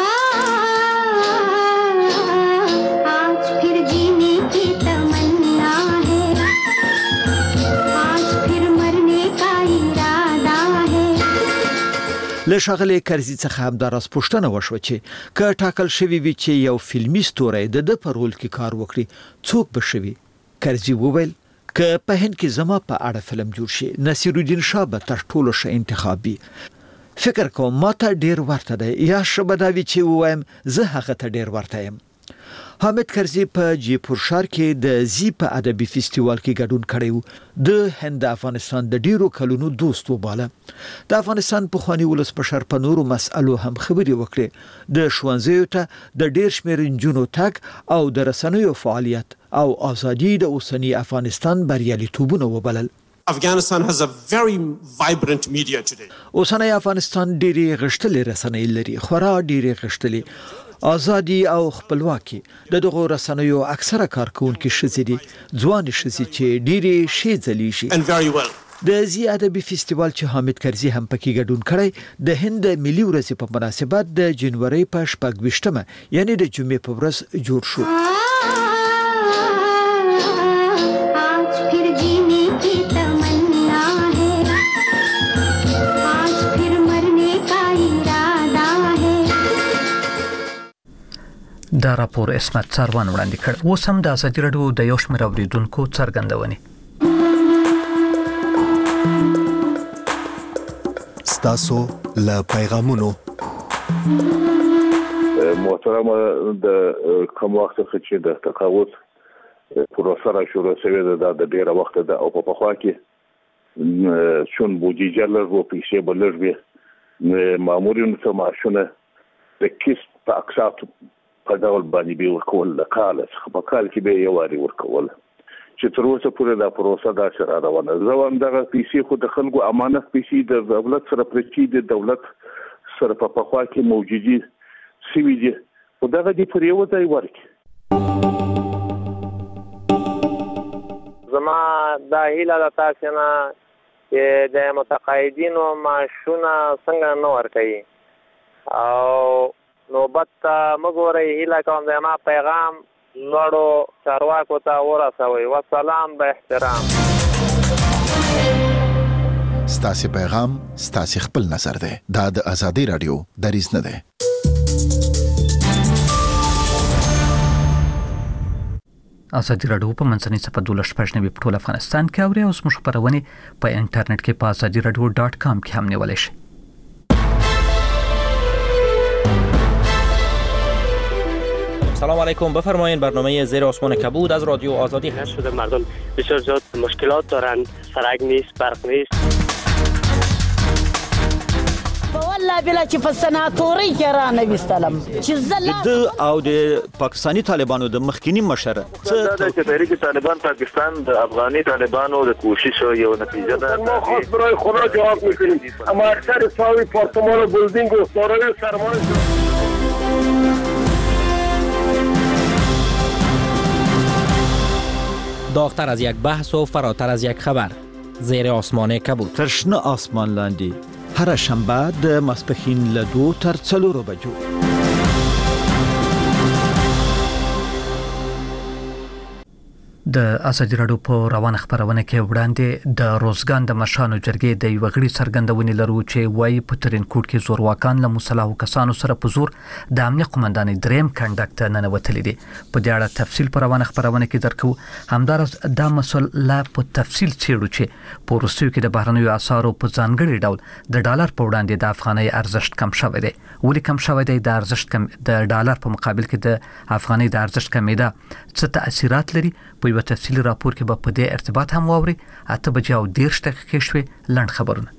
له شاغلي کرزي څخه هم د راس پوښتنه وشو چې که ټاکل شوی وي چې یو فلمي ستوری د د پرول کې کار وکړي څوک به شوی. کرزي وویل که په هند کې زما په اړه فلم جوړ شي نصیرالدین شاه به تر ټولو ښه انتخابي. فکر کوم ماته ډیر ورته دی یا شبداوی چې وایم زه هغه ته ډیر ورته یم. حامد کرزي په جیپور ښار کې د زی په ادبي فستیوال کې ګډون کړی و. د هند افغانستان د ډیرو کلونو دوست وباله. د افغانستان پخوانی ولسمشر په نورو مسألو هم خبري وکړي. د ښوونځیو ته د ډیر شمېر نجونو تګ او د رسنیو فعالیت او ازادي د اوسنی افغانستان بریالیتوبونه وبلل. Afghanistan has a very vibrant media today. اوسنی افغانستان ډیرې غښتلې رسنۍ لري، خورا ډیرې غښتلې. ازادي او خپلواکي د دغه رسنیو اکثره کارکونکو ښځې دي، ځوان ښځې چې ډیرې شي ځلی شي. And very well. د زی ادبي فستیوال چې حامد کرزي هم پکې ګډون کړی د هند ملي ورځې په مناسبت د جنوري په شپږ ویشتمه یعنی د جمعې په ورځ جوړ شو. دا راپور اسمت څاروان وړاندې کړ. اوس هم د ازادي راډیو د یو شمېر اوریدونکو څرګندونې. ستاسو له پیغامونو محترم د کوم وخت څخه چې د تقاعد پروسه را شروع شوې ده د ډیره وخت ده او په پخوا کې شون بودیجه لرو پیسې بلر وي مامورینو ته معاشونه د کیس په اقساط په ډول باندې به ورکول د کال څخه په کال کې به یو واری ورکول چې تر اوسه پورې دا پروسه دا سره روانه ده. ځوان دغه پیسې خو د خلکو امانت پیسې د دولت سره پرچې د دولت سره په پخوا کې موجودي سوي دي او دغه دی پر یو ځای ورکي. زما دا هیله د تاسو نه چې د متقاعدینو معاشونه څنګه نه ورکوي او نوبت ته مګورئ. هیله کوم د ما پیغام لوړو چارواکو ته ورسوئ. والسلام به احترام. ستاسو پیغام ستاسو خپل نظر ده. دا د ازادي رادیو دریز نه ده. ازادي راډیو په منځنۍ صفحه دولس شپږ نوي په ټول افغانستان کې اوري او زموږ خبرونه په انټرنیټ کې په ازادي راډیو ډاټ کام کې هم نیولای شئ. سلام علیکم، بفرمایید. برنامه زیر آسمان کبود از رادیو آزادی هست. شده مردم بسیار زیاد مشکلات دارند، سرک نیست، برق نیست. والله بلا چې په سناتوري کې را نه وستلم چې زله د او د پاکستانی طالبانو د مخکینی مشر څه د تحریک طالبان پاکستان د افغاني طالبانو د کوشش یو نتیجه ده. ما خاص برای خدا جواب میکنیم اما اکثر ساوی پارتمان و بلدینگ و سارای سرمایه داغتر از یک بحث و فراتر از یک خبر. زیر آسمان کبود. ترشنه آسمان لاندی. هر شنبه د ماسپښین له دوه تر څلورو بجو. د ازادي راډیو په روانه خبرونه کې وړاندې د روزګان د مشانو جرګې د یوغړي څرګندونې لرو چې وایي په ترینکوټ کې زورواکان له مسلحو کسانو سره په زور د امنیه قومندان دریم کنډکټ ننوتلې دي. په دې اړه تفصیل په روانه خبرونه کې درکو. همدارس دا مسله لا په تفصیل څېړو چې په روسیو کې د بهرنیو اسعارو په ځانګړي ډول د ډالر په وړاندې د افغانۍ ارزښت کم شوی دی. ولې کم شوی دی؟ د ارزښت کم د ډالر په مقابل کې د افغانۍ د ارزښت کمیدا څه تاثیرات لري؟ په یو تفصیلي راپور کې به په دې ارتباط هم واوري. اته بجې او دېرش دقیقې شوې. لنډ خبرونه.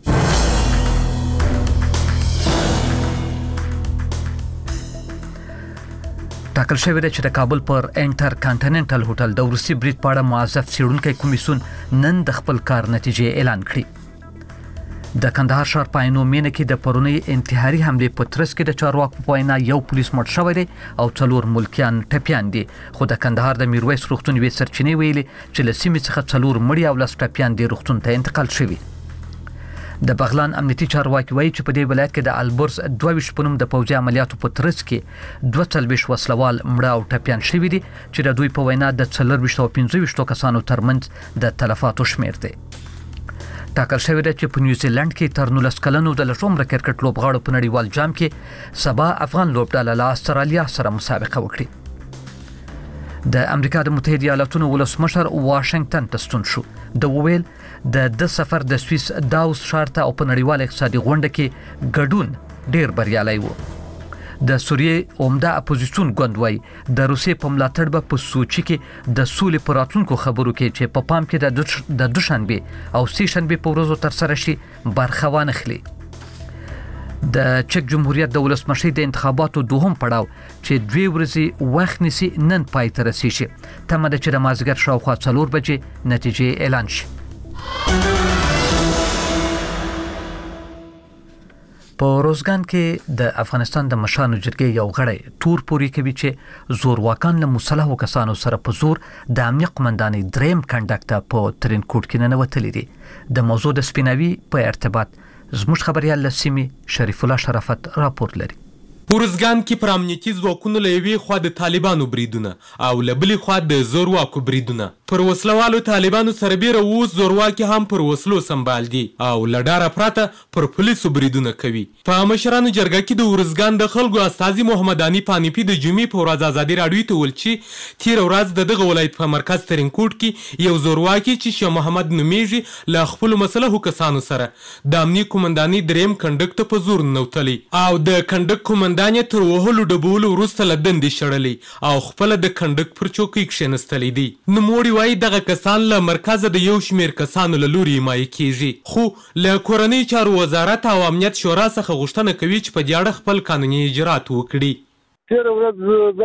ټاکل شوی دی چې د کابل پر انټر کانټیننټل هوټل د روسي برید په اړه معزف څېړونکی کمیسیون نن د خپل کار نتیجې اعلان کړې. د کندهار ښار په عینو مینه کې د پرونی انتحاري حملې په ترڅ کې د چارواکو په وینا یو پولیس مړ شوی دی او څلور ملکیان ټپیان دي. خو د کندهار د میرویس روغتون وی سرچینې ویلي چې له سیمې څخه څلور مړي او لس ټپیان دي روغتون ته انتقال شوي. د بغلان امنیتي چارواکي وایي چې په دې ولایت کې د البرز دوه ویشت په نوم د پوځي عملیاتو په ترڅ کې دوه څلوېښت وسلوال مړه او ټپیان شوي دي چې د دوی په وینا د څلرویشت او پنځه ویشتو کسانو ترمنځ د تلفاتو شمېر دی. ټاکل شوی دی چې په نیوزیلند کې تر نولس کلنو د لس عمره کرکټ لوبغاړو په نړیوال جام کې سبا افغان لوبډله له استرالیا سره مسابقه وکړي. د امریکا د متحده ایالاتونو ولسمشر واشنگټن ته ستون شو. د وویل د د سفر د سویس داوس ښار ته او په نړیوال اقتصادي غونډه کې ګډون ډیر بریالي وو. د سوریې عمده اپوزیسیون ګوند وایي د روسیې په ملاتړ به په سوچي کې د سولې په راتلونکو خبرو کې چې په پام کې د دوشنبه او سې شنبه په ورځو تر سره شي برخه وانخلي. د چک جمهوریت د ولسمشر د انتخاباتو دوهم پړاو چې دوی ورځې وخت نسی نن پای ته رسیږي. تمه ده چې د مازیګر شاوخوا څلور بجې نتیجې اعلان شي. په روزګان کې د افغانستان د مشانو جرګې یو غړی تور پوري کوي چې زورواکان له مسلحو کسانو سره په زور د امنیه قومندانۍ دریم کنډکټ په ترینکوټ کې ننوتلي دي. د موضوع د سپیناوي په ارتباط زموږ خبريال لسیمي شریف الله شرافت راپور لري. پورزګان کې پر امنیتي ځواکونو له یوې خوا د طالبانو بریدونه او له بلې خوا د زورواکو بریدونه. پر وسلوالو طالبانو سربیره اوس زورواکي هم پر وسلو سنبال دي او له ډاره پرته پر پولیسو بریدونه کوي. په مشرانو جرګه کې د ورزګان د خلکو استازي محمد اني پانیپي د جمعې په ورځ ازادي راډیو ته ویل چې تیر ورځ د دغه ولایت په مرکز ترینکوټ کې یو زورواکي چې شاه محمد نومیږي له خپل مسلحو کسانو سره د امنیه قومندانۍ دریم کنډکټ په زور ننوتلی او د کنډک قومندان دانې تر وهلو ډبولو وروسته له دندې شړلې او خپله د کنډک پر چوکۍ کښېنستلی دی. نوموړي وایي دغه کسان له مرکزه د یو شمېر کسانو له لوري حمایه کیږي. خو له کورنۍ چارو وزارت او امنیت شورا څخه غوښتنه کوي چې په دې اړه خپل قانوني اجرات وکړي. تېره ورځ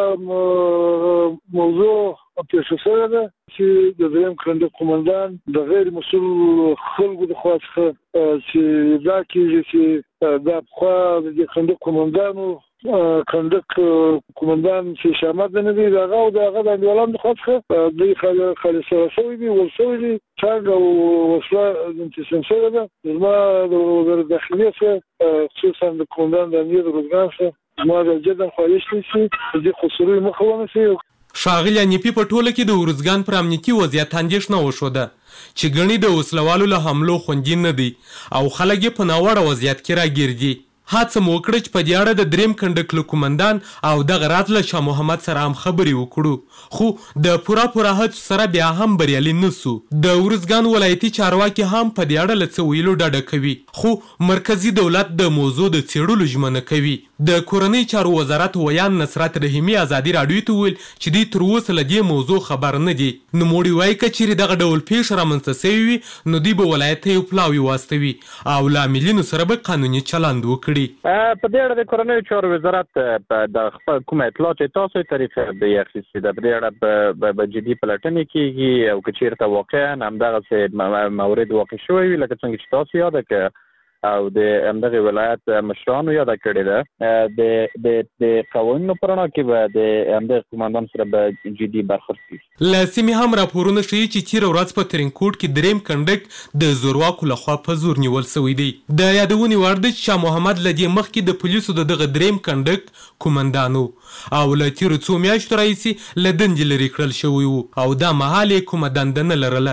دا موضوع پیښه شوې ده چې د دریم کنډک قومندان د غیر مسؤل خلکو د خوا څخه چې دا کېږي چې دا پخوا د دې کنډک قومندانو کنډک قومندان چې شامت نه دی د هغه او د هغه د انډیوالانو د خوا څخه دوی خالصه شوي دي ول شوي دي څنګه وسله انتسام شوې ده. زما د وزارت داخلي څخه خصوصا د قومندان د امنیت روزګان څخه زما د جدن خواهش دی چې د دې خسرو مخه ونیسي. ښاغلي انیپي په ټوله کې د ورزګان پر امنیتي وضعیت اندېښنه وښوده چې ګڼې د وسلوالو له حملو خوندي نه دي او خلک یې په ناوړه وضعیت کې راګرځي. هڅه مو وکړه چې په دې اړه د دریم کنډک له قومندان او دغه راز له شاه محمد سره هم خبرې وکړو خو د پوره پوره هڅو سره بیا هم بریالي نه سو. د ورزګان ولایتي چارواکي هم په دې اړه له څه ویلو ډډه کوي خو مرکزي دولت د موضوع د څېړلو ژمنه کوي. د کورنۍ چارو وزارت ویان نصرت رحیمي ازادي راډیو ته ویل چې دوی تر اوسه له دې موضوع خبر نه دي. نوموړي وایي که چیرې دغه ډول پیښه رامنځته سوې وي نو دوی به ولایت ته یو پلاوی واستوي او له عاملینو سره به قانوني چلند وکړي. په دې اړه د کورنۍ چارو وزارت د خپل کوم اطلاعات تاسو طریقه به اخیستي د دې اړه به جدي پلټنې کیږي او که چیرته واقعا همدغه مورد واقع شوی وي لکه څنګه چې تاسو یاد کړئ او د همدغه ولایت مشرانو یاد کړی ده د د د قوانینو پرنا کې به د همدغه قومندان سره به جدي برخورد کیږي. له سیمې هم راپورونه ښیي چې تېره ورځ په ترینکوټ کې دریم کنډک د زورواکو لخوا په زور نیول شوی دی. د یادونې وړ ده چې شاه محمد له دې مخکې د پولیسو د دغه دریم کنډک کومندان او له تېرو څو میاشتو راهیسې له دندې لرې کړل شوی و او دا مهال یې کومه دنده نه لرله.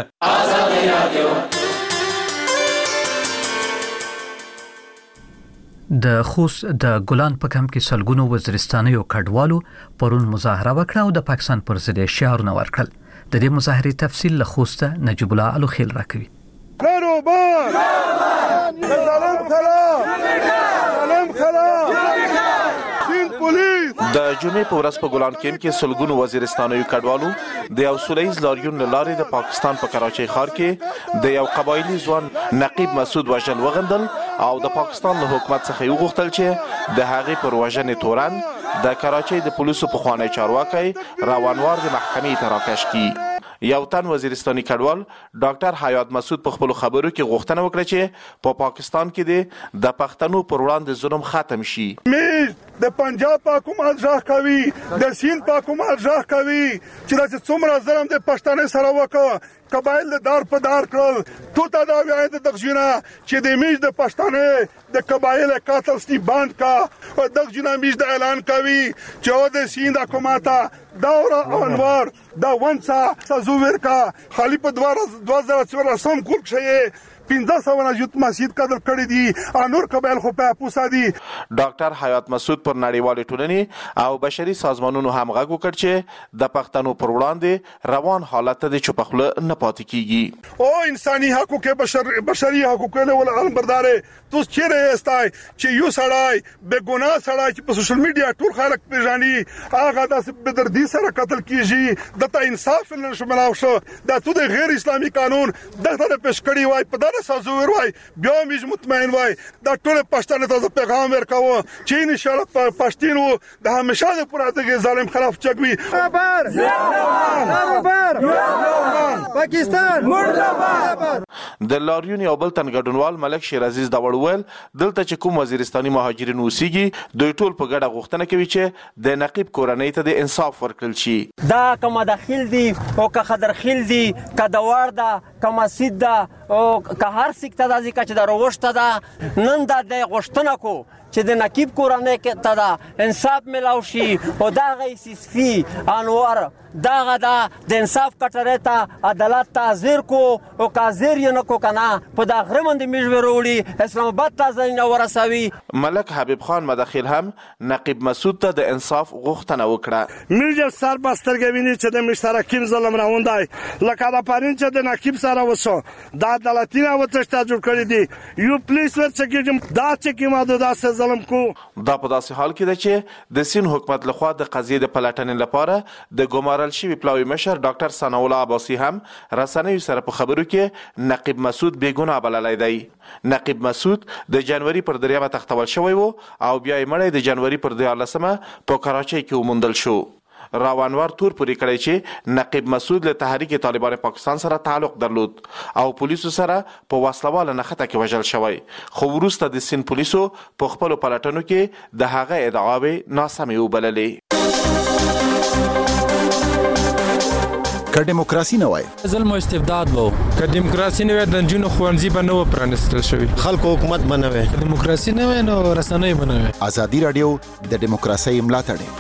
د خوست د ګلان په کمپ کې سلګونو وزیرستانیو کډوالو پرون مظاهره وکړه او د پاکستان پر ضد شعارونه ورکړل. د دې مظاهرې تفصیل له خوست نجیب الله الوخیل راکوي. کاروبار سلام خلا سلام خلا د جمعې په ورځ په ګلان کمپ کې سلګونو وزیرستانیو کډوالو د یو سولهییز لاریون له لارې د پاکستان په کراچۍ ښار کې د یو قبایلي ځوان نقیب مسعود وژل وغندل او د پاکستان له حکومت څخه یې وغوښتل چې د هغې پر وژنې تورن د کراچۍ د پولیسو پخوانی چارواکی روانوار د محکمې ته راکش کړي. یو تن وزیرستاني کډوال ډاکټر حیات مسعود په خپلو خبرو کې غوښتنه وکړه چې په پاکستان کې د پښتنو پر وړاندې ظلم ختم شي. د پنجاب په حکومت ځاخ کوي د سیند په حکومت ځاخ کوي چې دا څومره ظلم د پښتنې سره وکړ قبایل دار په دار کړل تو ته دا وایي د دغجنا چې د میج د پښتنې د قبایل قاتل سني باند کا او دغجنا میج د اعلان کوي چې د سیند حکومت داورا انوار دا ونسا سزوور کا خالی په دوه زره څوارلس سم کول شي پنځه سوه نه زیات مسجد قدر کړی دي انور قبایل خو په پوسا دي. ډاکټر حیات مسعود پر نړیوالې ټولنې او بشري سازمانونو هم غږ وکړ چې د پښتنو پر وړاندې روان حالت ته د چوپخله نه پاتې کیږي. او انساني حقوق بشر بشري حقوق له ول علمبردارې تو چیرې استای چې یو سړی به ګناه سړی چې په سوشل میډیا ټول خلک پیژني هغه د بدردي سره قتل کیږي دته انصاف نه شملاو شو دا تو د غیر اسلامي قانون دغه پیش کړی وای په سازور وای بیا میج مطمئن وای دا ټول پښتنه ته پیغام ورکاوه چې ان شاء الله پښتون د همیشه د پراته ظالم خلاف چګوي. خبر خبر پاکستان مرداباد. د لاریون یو بل تن ګډونوال ملک شیر عزیز دا وړول دلته چې کوم وزیرستاني مهاجرین اوسېږي دوی ټول په ګډه غوښتنه کوي چې د نقیب کورنۍ ته د انصاف ورکړل شي. دا کوم داخل دي او که خضرخیل دي که دوار ده که مسجد ده او که هر سکته دا ځکه چې دا روشته ده نن دا د غوښتنه کو چې د نقیب کورنۍ ته دا انصاف ملاو شي او دا غي سیسفي انور داغه دا د انصاف کټره ته عدالت تعذير کو او کازیر یې نه کو کنه په دا غرمند میژوروړي اسلام آباد ته ځین ورسوي. ملک حبیب خان مداخل هم نقیب مسعود ته د انصاف غوښتنه وکړه. میرجه سر بسترګویني چې د مشترکین ظلم راوندای لکه دا پارین چې د نقیب سره وسو دا عدالتینه وڅشتا جوړ کړی دی یو پولیس ورڅګم دا چې کی ماده دا ظلم کو. دا په داسې حال کې ده چې د سین حکومت لخوا د قضیې د پلټنې لپاره د ګمارل شوی پلاوی مشر ډاکټر ثنا الله عباسی هم رسنیو سره په خبرو کې نقیب مسعود بیګناه بللی دی. نقیب مسعود د جنوري پر دریمه تختول شوی وو او بیا یې مړی د جنوري پر دیارلسمه په کراچۍ کې وموندل شو. راوانوار تور پورې کړی چې نقیب مسعود له تحریک طالبان پاکستان سره تعلق درلود او پولیسو سره په وسلواله نښته کې وژل شوی خو وروسته د سین پولیسو په خپلو پلټنو کې د هغه ادعاوې ناسمې وبللې. که دیموکراسي نه وای ظلم او استبداد وو که دیموکراسي نه وای د جنونو خوانزي به نه و پرانستل شوی خلکو حکومت بنوي دیموکراسي نه وای نو رسنۍ بنوي. ازادي رادیو د دیموکراسي ملاتړ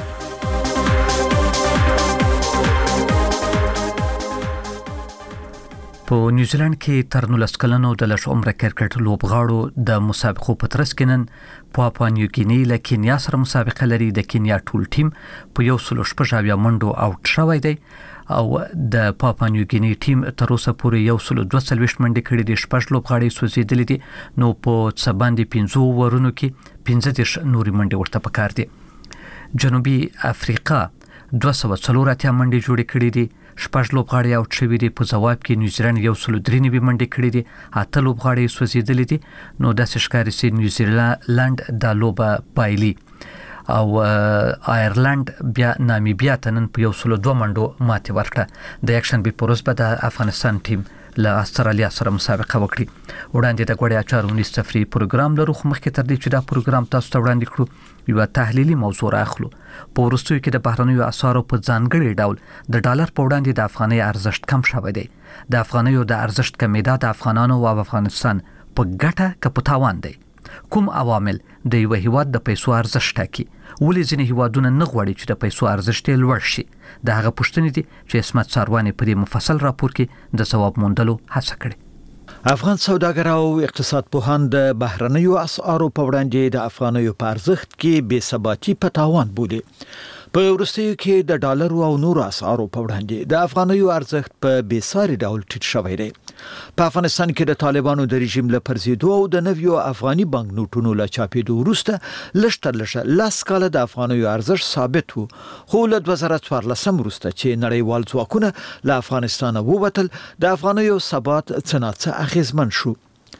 په نیوزیلند کې تر نولس کلنو د لږ عمره کرکټ لوبغاړو د مسابقو په ترڅ کې نن پاپوا نیو ګینی له کینیا سره مسابقه لري. د کینیا ټول ټیم په یو سل شپږ اویا منډو آوټ شوی دی او د پاپوا نیو ګینی ټیم تر اوسه پورې یو سل دوه څلوېښت منډې کړې دي شپږ لوبغاړي سوځېدلي دي نو په څه باندې پنځو اورونو کې پنځه دېرش نورې منډې ورته پکار دي. جنوبي افریقا دوه سوه څلور اتیا منډې جوړې کړې دي شپږ لوبغاړي آوټ شوي دي. په ځواب کې نیوزیلند یو سل درې نوي منډې کړې دي اته لوبغاړي سوځېدلي دي نو داسې ښکاري چې نیوزیلند دا لوبه پایلي او آیرلند بیا نامیبیا ته نن په یو سل دوه منډو ماتې ورکړه. د یکشنبې په ورځ به د افغانستان ټیم له استرالیا سره مسابقه وکړي. وړاندې د غوړې اچار ونیس تفریحي پروګرام لرو، خو مخکې تر دې چې دا پروګرام تاسو ته وړاندې کړو یو تحلیلي موضوع راخلو. په وروستیو کې د بهرنیو اسعارو په ځانګړي ډول د ډالر په وړاندې د افغانۍ ارزښت کم شوی دی. د افغانیو د ارزښت کمیدا د افغانانو او افغانستان په ګټه که په تاوان دی؟ کوم عوامل د یو هیواد د پیسو ارزښت ټاکي؟ ولې ځینې هیوادونه نه غواړي چې د پیسو ارزښت یې لوړ شي؟ د هغه پوښتنې دي چې اسمت سارواني په دې مفصل راپور کې د ځواب موندلو هڅه کړې. افغان سوداګر او اقتصاد پوهان د بهرنیو اسعارو په وړاندې د افغانیو په ارزښت کې بې ثباتي په تاوان بولي. په وروستیو کې د ډالر او نورو اسعارو په وړاندې د افغانیو ارزښت په بې ساري ډول ټیټ شوی دی. په افغانستان کې د طالبانو د رژیم له پرځېدو او د نویو افغاني بانک نوټونو له چاپېدو وروسته لږ تر لږه لس کاله د افغانیو ارزښت ثابت و، خو له دوه زره څوارلسم وروسته چې نړیوال ځواکونه له افغانستانه ووتل د افغانیو ثبات څه ناڅه اغېزمن شو.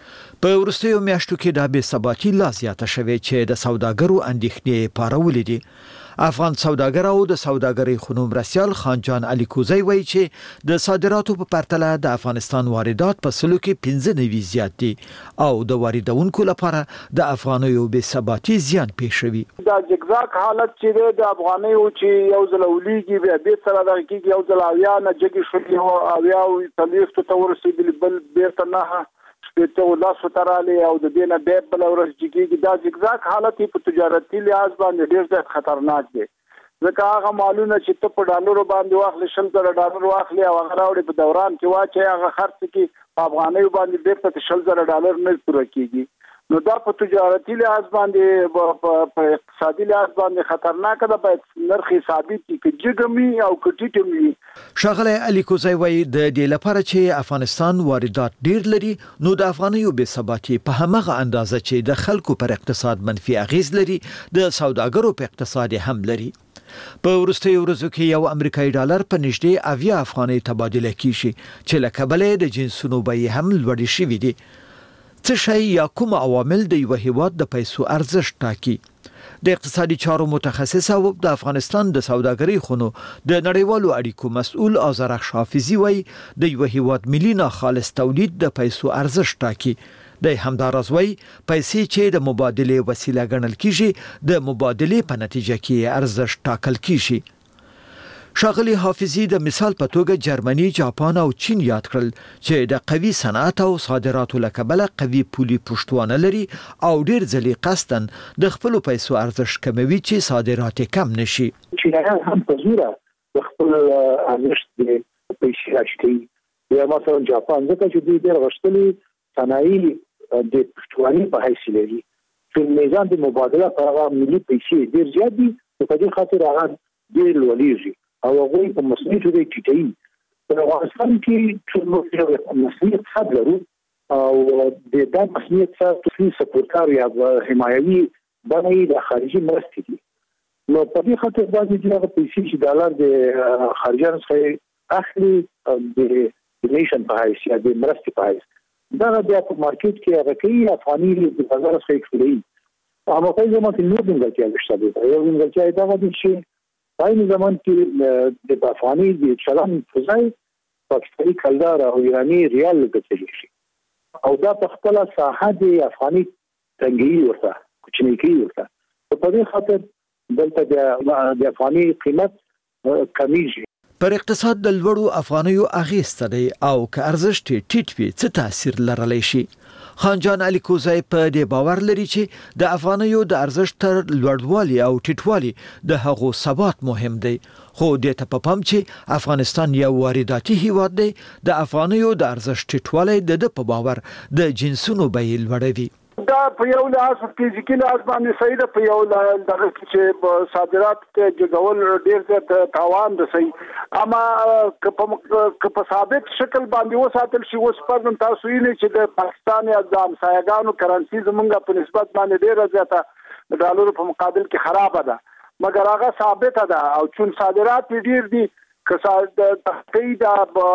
په وروستیو میاشتو کې د بې ثباتي لا زیاته شوې چې د سوداګرو اندېښنې پارولې دي. افغان سوداګر او د سوداګرۍ خونو مرستیال خانجان علي کوزی وایي چې د صادراتو په پرتله د افغانستان واردات په سلو کې پنځه نوي زیات دي او د واردونکو لپاره د افغانیو بې ثباتي زیان پېښوي. دا جګزاک حالت چې د افغانیو چې یو ځل ولېږي بیا بیرته راغږیږي، یو ځل اویا نه جګې شولې او اویا او څلوېښتو ته ورسېدلي، بل بیرته نه شپېته او لسو ته رالې او د دې نه بیا بله ورځ جګېږي. دا جګزاک حالت په تجارتي لحاظ باندې ډېر زیات خطرناک دی، ځکه هغه مالونه چې ته په ډالرو باندې واخلې، شل زره ډالر واخلې او هغه راوړې په دوران کې واچوې، هغه خرڅ کړي په افغانیو باندې بیرته شل زره ډالر نه پوره کېږي. نو دا په تجارتي لحاظ باندې په اقتصادي لحاظ باندې خطرناک ده. باید نرخ ثابت کړي که جګم او که ټیټم وي. ښاغلی علي کوزی وایي د دې لپاره چې افغانستان واردات ډیر لري، نو د افغانیو بې ثباتي په همغه اندازه چې د خلکو پر اقتصاد منفي اغیز لري، د سوداګرو په اقتصاد هم لري. په وروستیو ورځو کې یو امریکایي ډالر په نږدې اویا افغانۍ تبادله کیږي چې له کبله د جنسونو بیې هم لوړې شوې دي. څه شی یا کوم عوامل د یو هیواد د پیسو ارزښت ټاکي؟ د اقتصادي چارو متخصص او د افغانستان د سوداګرۍ خونو د نړیوالو اړیکو مسؤل آذرخ حافظي وایي د یو هیواد ملي ناخالص تولید د پیسو ارزښت ټاکي. د همداراز وایي پیسې چې د مبادلې وسیله ګڼل کیږي د مبادلې په نتیجه کې ارزښت ټاکل کیږي. ښاغلي حافظي د مثال په توګه جرمني، جاپان او چین یاد کړل چې د قوي صنعت او صادراتو له کبله قوي پولي پشتوانه لري او ډیر ځلې قصداً د خپلو پیسو ارزښت کموي چې صادرات کم نشي. چینایان هم په زوره د خپل ارزښت د پیسې راچکوي. یا مثلا جاپان ځکه چې دوی ډېر غښتلي صنایع د پشتواني په حیث لري، چې میزان د مبادله په هغه ملي پیسې ډېر زیات دي، په دې خاطر هغه ډېر لوړېږي او هغوی په مصنوعي توګه ټیټوي. په افغانستان کې چې موږ مصنوعي اقتصاد لرو او د دا مصنوعي اقتصاد ټولنیز سپورټار یا حمایوي بڼه یې د خارجي مرستې دي. نو په دې خاطر باندې چې هغه پیسې چې ډالر د خارجیانو څخه اخلي د نیشن په حیث یا د مرستې په حیث، دا بیا په مارکیټ کې هغه کوي افغاني د بازار څخه اخلي. اما په دې زمانه کې نور نیمګړتیا شته ده. یو نیمګړتیا دا ده چې په این زمان کې د افغاني د چلن په ځای پاکستاني کلدار او ایراني ریال ګټل شي او دا په خپل ساحه د افغاني تنګي ورته کوچنی کوي ورته. په دې خاطر دلته د افغاني قیمت کمیږي. پر اقتصاد د لوړو افغانیو اغیز څه دی او که ارزښت ټیټ وي څه تاثیر لرلی شي؟ خانجان علي کوزی په دې باور لري چې د افغانیو د ارزښت تر لوړوالي او ټیټوالي د هغو ثبات مهم دی، خو دې ته په پام چې افغانستان یو وارداتي هیواد دی، د افغانیو د ارزښت ټیټوالی د ده په باور د جنسونو بیې لوړوي. دا په یو لحاظ فزیکي لحاظ باندې صحیح ده، په یو لحاظ دغه چې صادرات ته جګول ډېر زیات تاوان رسوي. اما که په ثابت شکل باندې وساتل شي، اوس پرون تاسو یې نه چې د پاکستان یا د همسایګانو کرنسي زمونږ په نسبت باندې ډېره زیاته د ډالرو په مقابل کې خرابه ده، مګر هغه ثابته ده او چون صادرات ډېر دي که د قیدا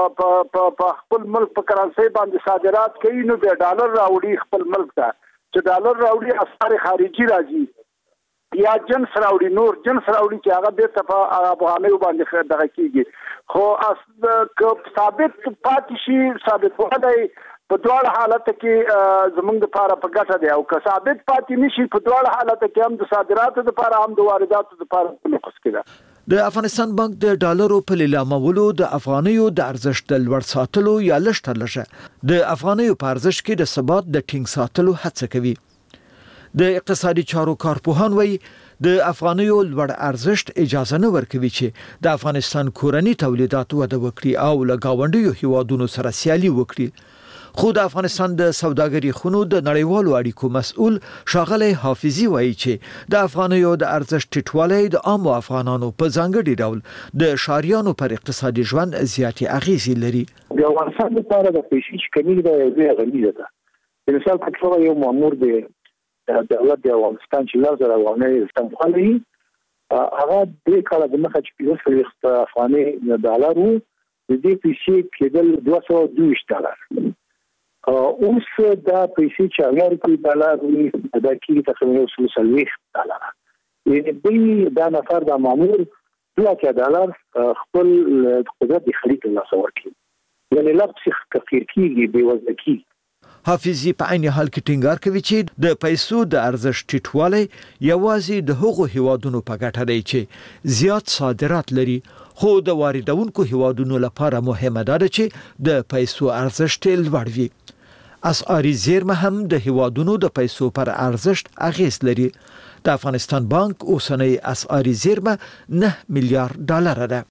په خپل ملک په کرنسي باندې صادرات کوي نو د ډالر راوړي خپل ملک ته، چې ډالر راوړي اسعار خارجي راځي یا جنس راوړي نور جنس راوړي چې هغه بیرته په افغانیو باندې دغه کیږي خو اس ثابت پاتې شي ثابت وای په دواړه حالت کې زمونږ لپاره په ګټه دی او که ثابت پاتې نشي په دواړه حالت کې هم د صادراتو لپاره هم د وارداتو لپاره نقص کیږي. د افغانستان بانک د ډالرو په لیلامولو د افغانیو د ارزښت د لوړ ساتلو یا لږ تر لږه د افغانیو په ارزښت کې د ثبات د ټینګ ساتلو هڅه کوي. د اقتصادي چارو کارپوهان وایي د افغانیو لوړ ارزښت اجازه نه ورکوي چې د افغانستان کورني تولیدات وده وکړي او له گاونډیو هیوادونو سره سیالي وکړي. خو د افغانستان د سوداګرۍ خونو د نړیوالو اړیکو مسؤل ښاغلی حافظي وایي چې د افغانیو د ارزښت ټیټوالی د عامو افغانانو په ځانګړي ډول د ښاریانو پر اقتصادي ژوند زیاتې اغیزې لري. د افغانستان لپاره د پیسې چې کمی ده یوه غنیزه ده. په مثال په توګه یو مامور دی د دولت د افغانستان چې لږ افغانۍ استنفالي هغه د کال د مخه چې په وسیله افغاني ډالر وو د دې پیسې کېدل دوه سوه دوه ویشت ډالر. اوس دا پیسې چې هغه کوي ډالر وي دا کېږي تقریبا یو سل څلوېښت ډالر. یعنې دوی دا نفر د مامور دوه اتیا ډالر خپل قدرت د خرید له لاسه ورکوي. یعنې لا پسې فقیر کېږي بېوزله کېږي. حافظي په عین حال کې ټینګار کوي چې د پیسو د ارزښت ټیټوالی یوازې د هغو هیوادونو په ګټه دی چې زیات صادرات لري خو د واردونکو هیوادونو لپاره مهمه ده چې د پیسو ارزښت لوړ وي. اسعاري زیرمه هم د هیوادونو د پیسو پر ارزښت اغیز لري. د افغانستان بانک اوسنۍ اسعاري زیرمه نه میلیارډ ډالر ده.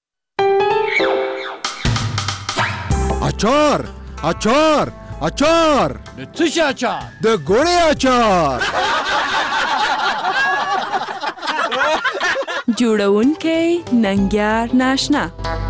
اچار اچار اچار د څه شي اچار؟ د ګوړې اچار. جوړونکی ننګیار ناشنا.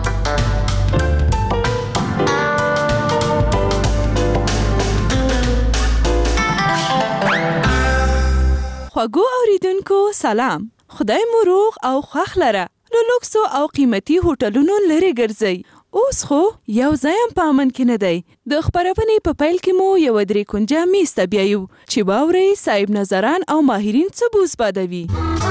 خوږو اوریدونکو سلام. خدای مو روغ او خوښ لره. له لوکسو او قیمتي هوټلونو لرې ګرځئ. اوس خو یو ځای هم په امن کې نه دی. د خپرونې په پیل کې مو یو درې کونجه میز ته بیایو چې واورئ صاحب نظران او ماهرین څه بوز بادوي.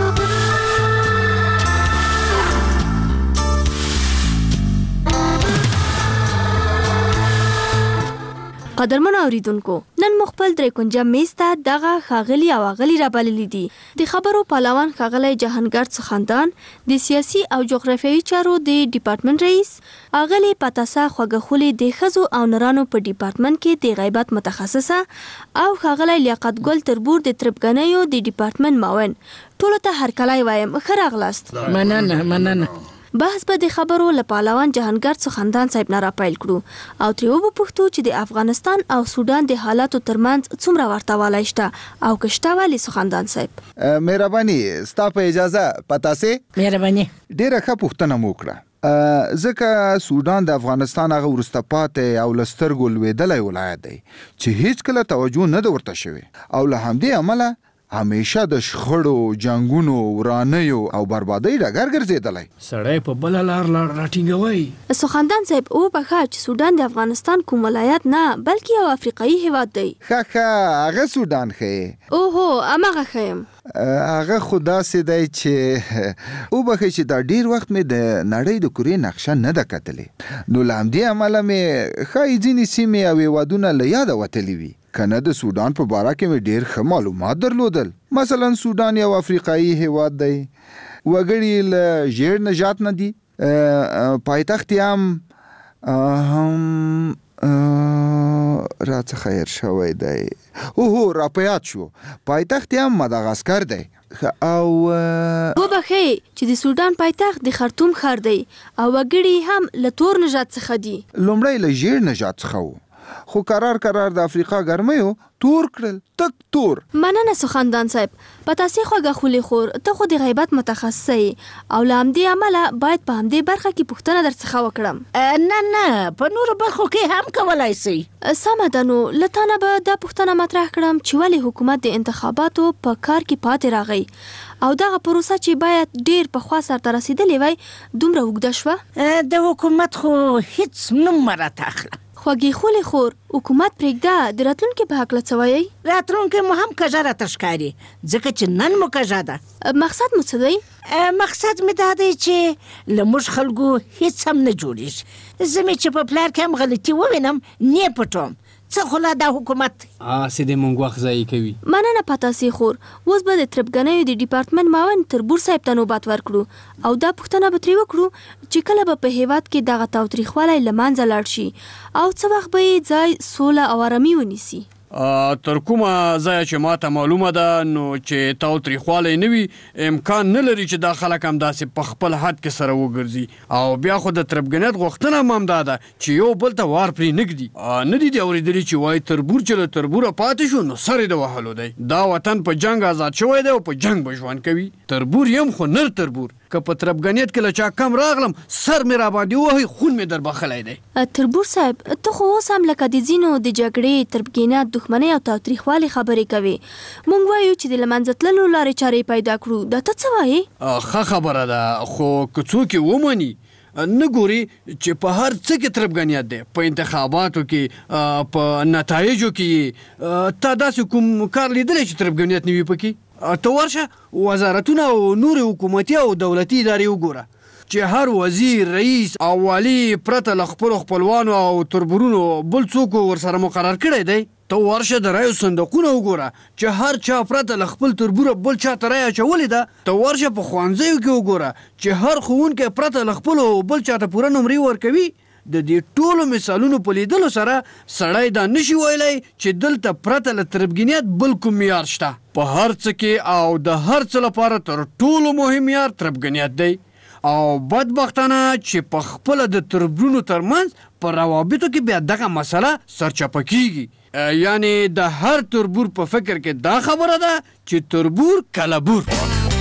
قدرمن اوریدونکو نن مخبل درې کونجه میز ته دغه خاغلی او غلی را بللی دي. د خبرو پهلوان خاغلی جهانګرد سخندان د سیاسي او جغرافیایي چارو د ډپارټمنټ رئیس اغلی پتاسا خوګخولي د خزو او نرانو په ډپارټمنټ کې د غیبت متخصصه او خاغلی لیاقت ګل تربور د تربګنیو د ډپارټمنټ معاون ټول ته هرکلای وایم خراغلاست. مننه مننه. بحث به د خبرو له پهلوان جهانګرد سخندان صاحب نه را پیل کړو او ترې وپوښتو چې د افغانستان او سودان د حالاتو ترمنځ څومره ورته والی شته او که شته ولې سخندان صاحب؟ مهرباني ستا په اجازه پتاسې مهرباني ډېره ښه پوښتنه مو وکړه ځکه سودان د افغانستان هغه وروسته پاتې او له سترګو لوېدلی ولایت دی چې هیڅ کله توجه نه ده ورته شوې او له همدې امله همیشه د شخړو جنگونو ورانیو او بربادۍ ډګر ګرځېدلی. سړی په بله لار لار راټینګوي. سخندان صاحب وبخښه چې سودان د افغانستان کوم ولایت نه بلکې یو افریقایي هیواد دی. ښه ښه هغه سودان ښیې؟ اوهو هماغه ښیم. هغه خو داسې دی چې وبخښئ چې دا ډېر وخت مې د نړۍ د کورې نقشه نه ده کتلې نو له همدې امله مې ښایي ځینې سیمې او هیوادونه له یاده وتلي وي. کنه د سودان په باره کې مې ډېر ښه معلومات درلودل. مثلا سودان یو افریقایي هیواد دی. وګړي له ژیړ نژاد نه دي. پایتخت یې هم هم راڅخه هېر شوی دی. اوهو راپیاد شو. پایتخت یې هم مدغاسکر دی. او وبخښئ چې د سودان پایتخت د خرطوم ښار دی او وګړي هم له تور نژاد څخه دي. لومړی له ژیړ نژاد څخه وو خو قرار قرار د افریقا ګرمیو تور کړل تک تور. مننه سخندان صاحب پتاسې خوګخولي خور ته خو د غیبت متخصص او له همدې امله باید په همدې برخه کې پوښتنه درڅخه وکړم. نه نه په نورو برخو کې هم کولای شئ. سمه ده نو له تا نه به دا پوښتنه مطرح کړم چې ولې حکومت د انتخاباتو په کار کې پاتې راغی او دغه پروسه چې باید ډیر پخوا سرته رسیدلې وای دومره اوږده شوه؟ د حکومت خو هیڅ نوم راته اخله. خوږې خولې خور حکومت پرېږده د راتلونکي په هکله څه وایئ؟ راتلونکي مو هم کږه راته ښکاري ځکه چې نن مو کږه ده. مقصد مو څه دی؟ مقصد مې دا دی چې له موږ خلکو هیڅ هم نه جوړېږي. زه مې چې په پلار کې هم غلطي ووینم نه پټوم. څه خو لا دا حکومت آسې د مونږ وخت ضایع کوي. مننه پتاسې خور. اوس به د تربګنیو د ډیپارټمنټ معاون تربور صاحب ته نوبت ورکړو او دا پوښتنه به ترې وکړو چې کله به په هیواد کې دغه تاوتریخوالی له منځه لاړ شي او څه وخت به یې ځای سوله او آرامي ونیسي. تر کومه ځایه چې ماته معلومه ده نو چې تاوتریخوالی نه وي امکان نه لري چې دا خلک همداسې په خپل حد کې سره وګرځي او بیا خو د تربګنیت غوښتنه هم همدا ده چې یو بل ته وار پرې نه ږدي. نه دي دي اورېدلي چې وایي تربور چې له تربوره پاتې شو نو سر یې د وهلو دی. دا وطن په جنګ آزاد شوی دی او په جنګ به ژوند کوي. تربور یم خو نر تربور که په تربګنیت کې له چا کم راغلم سر مې راباندې وهي خون مې در بخلی دی. تربور صاحب ته خو اوس هم لکه د ځینو د جګړې تربګنیت دښمنۍ او تاوتریخوالي خبرې کوي. موږ وایو چې د له منځه تللو لارې چارې پیدا کړو. دا ته څه وایې؟ ښه خبره ده خو که څوک یې ومني نه ګوري چې په هر څه کې تربګنیت دی په انتخاباتو کې په نتایجو کې تا داسې کوم کار لیدلی چې تربګنیت نه وي پکې؟ ته ورشه وزارتونه او نورې حکومتي او دولتي ادارې وګوره چې هر وزیر رئیس او والي پرته له خپلو خپلوانو او تربورونو بل څوک ورسره مقرر کړی دی. ته ورشه د رایو صندوقونه وګوره چې هر چا پرته له خپل تربوره بل چا ته رایه اچولې ده. ته ورشه په ښوونځیو کې وګوره چې هر ښوونکی پرته له خپلو بل چا ته پوره نمرې ورکوي. د دې ټولو مثالونو په لیدلو سره سړی دا نشي ویلی چې دلته پرته له تربګنیت بل کوم معیار شته. په هر څه کې او د هر څه لپاره تر ټولو مهم معیار تربګنیت دی او بدبختانه چې په خپله د تربورونو ترمنځ په روابطو کې بیا دغه مسله سرچپه کیږي. یعنی د هر تربور په فکر کې دا خبره ده چې تربور کلبور.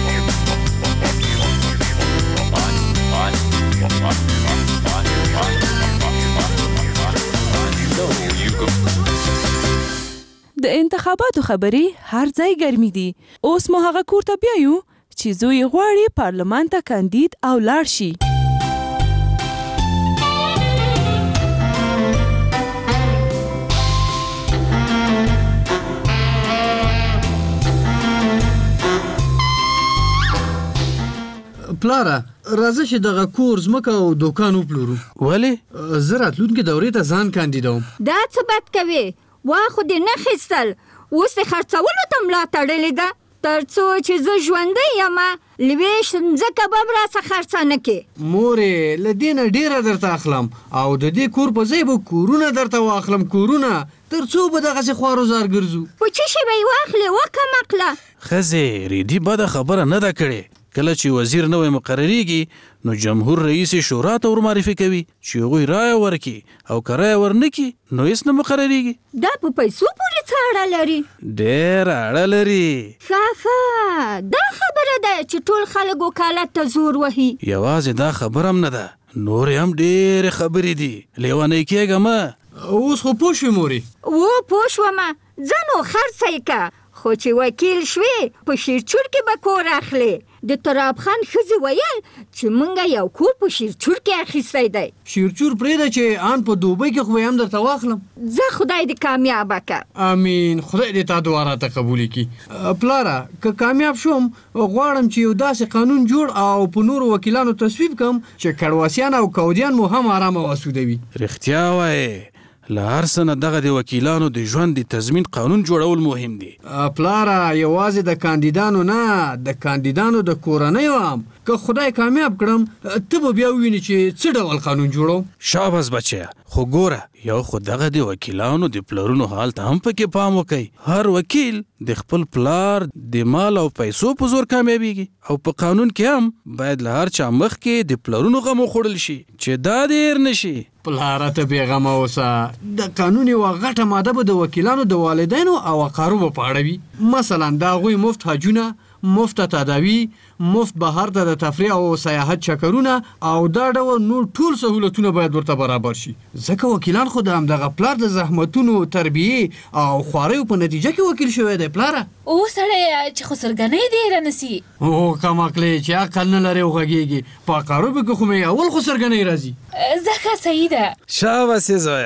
د انتخاباتو خبرې هر ځای ګرمي دي. اوس مو هغه کور ته بیایو چې زوی غواړي پارلمان ته کاندید او لاړ شي. پلاره راځه چې دغه کور ځمکه او دوکان وپلورو. ولې؟ زه راتلونکې دورې ته ځان کاندیدوم. دا څه بد کوې؟ وا خو دې نه خیستل اوس د خرڅولو ته ملا تړلې ده تر څو چې زه ژوندی یم لویشت مځکه به هم راڅه خرڅه نه کې. مورې له دې نه ډېره درته اخلم او د دې کور په ځای به کورونه درته واخلم کورونه تر څو به دغسې خوارو زار ګرځو. په څه شي به یې واخلې وکه مقله؟ ښځې ریډي بده خبره نه ده کړې. کله چې وزیر نوی مقرریږي نو جمهور رئیس شورا ته ورمعرفي کوي چې هغوی رایه ورکړي او که رایه ورنکړي نو هېڅ نه مقرریږي. دا په پیسو پورې څه اړه لري؟ ډېره اړه لري. ښه ښه دا خبره ده چې ټول خلک وکالت ته زور وهي. یوازې دا خبره هم نه ده نورې هم ډېرې خبرې دي. لیونی کېږه مه. اوس خو پوه شوې مورې؟ و پوه شومه. ځه نو خرڅه یې که خو چې وکیل شوې په شیرچور کې به کور اخلې. د تراب خان ښځې ویل چې موږ یو کور په شیرچور کې اخیستی دی. شیرچور پرېږده چې ان په دوبۍ کې خو به یې هم درته واخلم. زه خدای دې کامیابه که. امین. خدای دې تا دعا راته قبولې کړي. پلاره که کامیاب شوم غواړم چې یو داسې قانون جوړ او په نورو وکیلانو تصویب کړم چې کډواسیان او کودیان مو هم آرامه او اسوده وي. رښتیا وایې له هر څه نه دغه د وکیلانو د ژوند د تضمین قانون جوړول مهم دي. پلاره یوازې د کاندیدانو نه د کاندیدانو د کورنیو هم که خدای کامیاب کړم ته به بیا ووینې چې څه ډول قانون جوړوم. شاباس بچیه خو ګوره یو خو دغه د وکیلانو د پلرونو حال ته هم پکې پام وکئ. هر وکیل د خپل پلار د مال او پیسو په زور کامیابیږي او په قانون کې هم باید له هر چا مخکې د پلرونو غم وخوړل شي چې دا دې هېر نشي. پلاره ته بېغمه اوسه. د قانون یوه غټه ماده به د وکیلانو د والدینو او اقاربو په اړه وي. مثلا د هغوی مفت حجونه مفت تداوی مفت بهر ته د تفریح او سیاحت چکرونه او دا ډول نور ټول سهولتونه باید ورته برابر شي ځکه وکیلان خو د همدغه پلار د زحمتونو تربیې او خواریو په نتیجه کې وکیل شوی دی. پلاره او سړی چې خو سرګنۍ دی رانسي او کم عقلې چې عقل نه لري او غږېږي په اقاربو کې خو مې اول خو سرګنۍ راځي. ځکه صحیح ده. شاباس یې زویه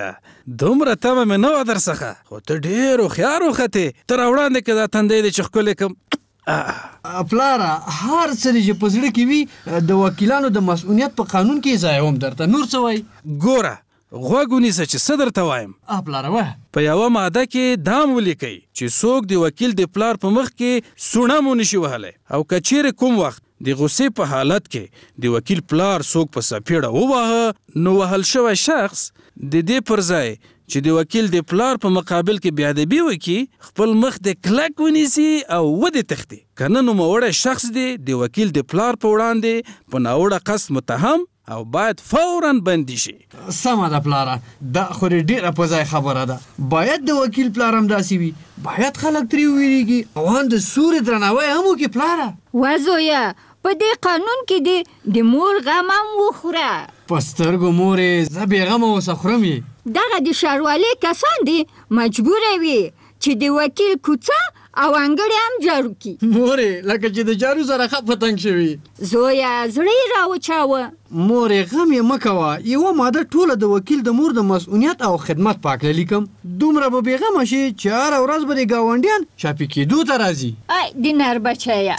دومره تمه مې نه وه در څخه، خو ته ډېر هوښیار وختې. ته راوړاندې که دا تندی دې چې ښکلی کړم. پلاره هر څه چې په زړه کې وي د وکیلانو د مسؤلیت په قانون کې ځای هم درته. نور څه وایي؟ ګوره غوږ ونیسه چې څه درته وایم. پلاره وایه. په یوه ماده کې دام ولیکئ چې څوک د وکیل د پلار په مخ کې سوڼه مو نشي وهلی، او که چیرې کوم وخت د غصې په حالت کې د وکیل پلار څوک په سپېړه وواهه، نو وهل شوی شخص د دې پر ځای چې د وکیل د پلار په مقابل کې بیادبي وکړي، خپل مخ د کلک ونیسي او ودې تښتي. که نه نوموړی شخص دی د وکیل د پلار په وړاندې په ناوړه قصد متهم او باید فوراً بندي شي. سمه ده پلاره، دا خو ډېره په ځای خبره ده. باید د وکیل پلار هم داسې وي، باید خلک ترې وویریږي او هم د سورې درناوی هم وکړي. پلاره وزویه په دې قانون کې دی د مور غم هم وخوره. په سترګو مورې زه بېغمه اوسه خورم یې. دغه د ښاروالۍ کسان دي مجبوره وي چې د وکیل کوڅه او انګړې هم جارو کړي. مورې لکه چې د جارو سره ښه په تنګ شوي. زویه زړه یې راوچاوه. مورې غم یې مه کوه، یوه ماده ټوله د وکیل د مور د مسؤلیت او خدمت په هکله لیکم. دومره به بېغمه شي چې هره ورځ به د ګاونډیان چاپي کېدو ته راځي. ای د نر بچیه.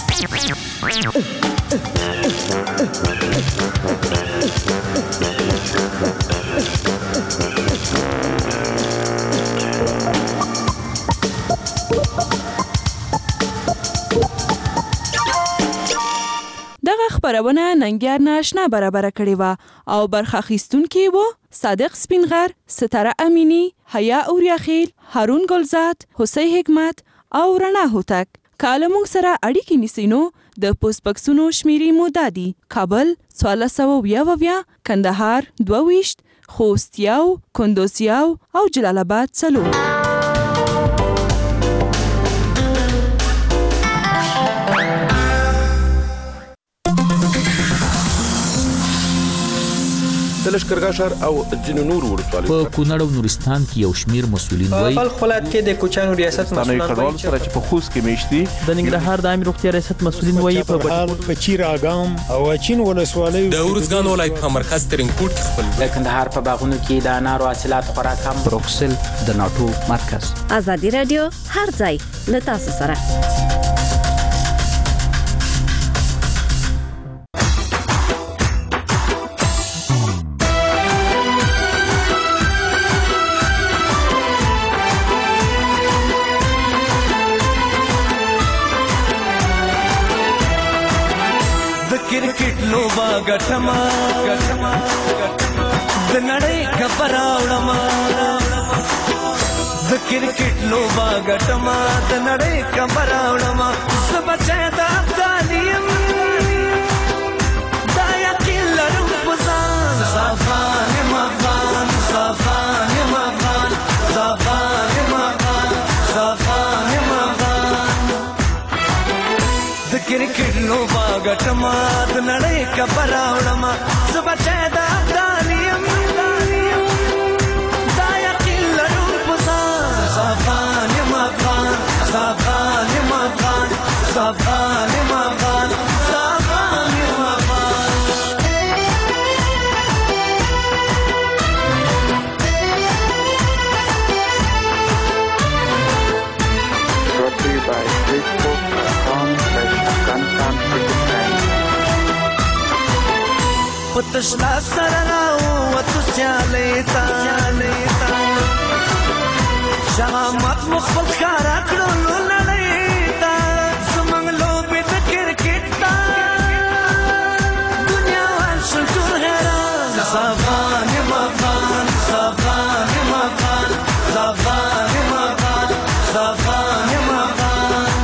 دغه خبرونه ننګیار نه آشنا برابره کړې وه او برخه اخیستونکي وو صادق سپینغر، ستاره امینی، حیا اوریاخیل، هارون ګلزاد، حسین حکمت او رڼا هوتک. که له موږ سره اړیکې نیسئ نو د پوسټ بکسونو شمیرې مو دا دي: کابل څوارلس سوه اویا اویا، کندهار دوه ویشت، خوست یو، کندوز یو او جلال آباد څلور. د لښکرګاه ښار او ځینو نورو ولسوالیو په کونړ او نورستان کې یو شمیر مسؤلین وایي په بلخ ولایت کې د کوچیانو ریاست مسؤلین وایي سره چې په خوست کې میشتي د ننګرهار د عامه روغتیا ریاست مسؤلین وایي په بټکوټ په چیر اګام او اچین ولسوالیو د ورزګان ولایت په مرکز ترینکوټ خپل د کندهار په باغونو کې د انارو حاصلات خوراک هم بروکسل د ناټو مرکز. ازادي رادیو هر ځای له تاسو سره. کرکټ لوبا ګټما ګټما د نړۍ خبر راوړما د کرکټ لوبا ګټما د نړۍ خبر راوړما سبچه د افغانیم دا یقین لرم پزان صافان مغان صافان مغان صافان مغان صافان مغان د کرکټ لوبا ګټما د نړۍ خبر راوړما سبچه د افغانیم دا یقین لرم پزان صافان مغان صافان مغان صافان مغان صافان مغان. Brought to you by Facebook dot com slash Afghanistan Cricket Time. پتشلا سرناو وتو سیالیتا شامت مخبل خارا کړو لړیتا زمنګ لوبې د کرکټ تا دنیا ورشل ټول حیران صافان مغان صافان مغان صافان مغان صافان مغان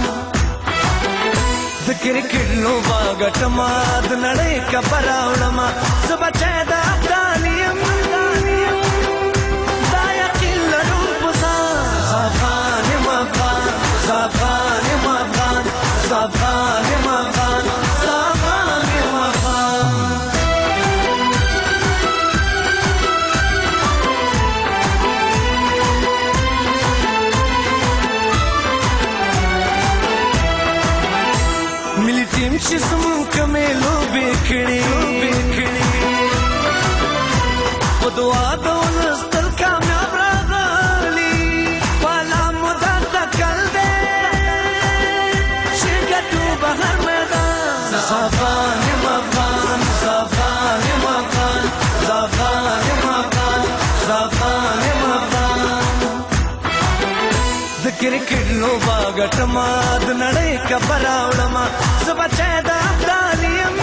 د کرکټ لوبا ګټما د نړۍ خبر راوړما سبچه د افغانیم دا یقین لرم پزان صافان مغان صافان مغان صافان مغان صافان مغان. ملي ټیم چې زموږ کومې لوبې کړې په دعا د ولس تل کامیاب را بهر میدان زافان یم افغان زافان یم افغان زافان یم افغان زافان یم افغان د کرکټ لوبه ګټما د نړۍ کبر راوړما زه بچی د افغان یم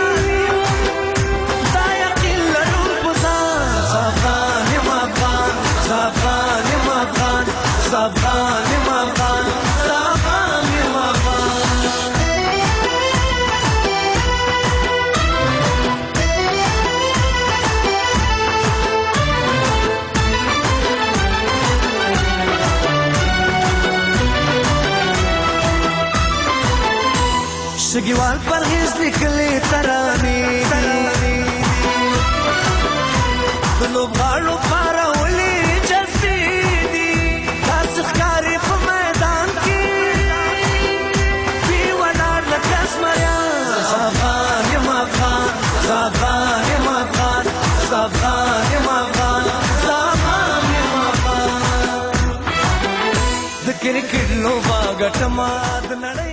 دا یقین لرم په ځان زافان یم افغان زافان یم افغان زافان یم افغان زافان یم افغان شګیوال پرهیز لیکلي ترانې د لوبغاړو پارولې جذبې دي داسې ښکاري په میدان کې وي ولاړ لکه زمریان زافان یم افغان زافان یم افغان زافان یم افغان زافان یم افغان د کرکټ لوبه ګټما د نړۍ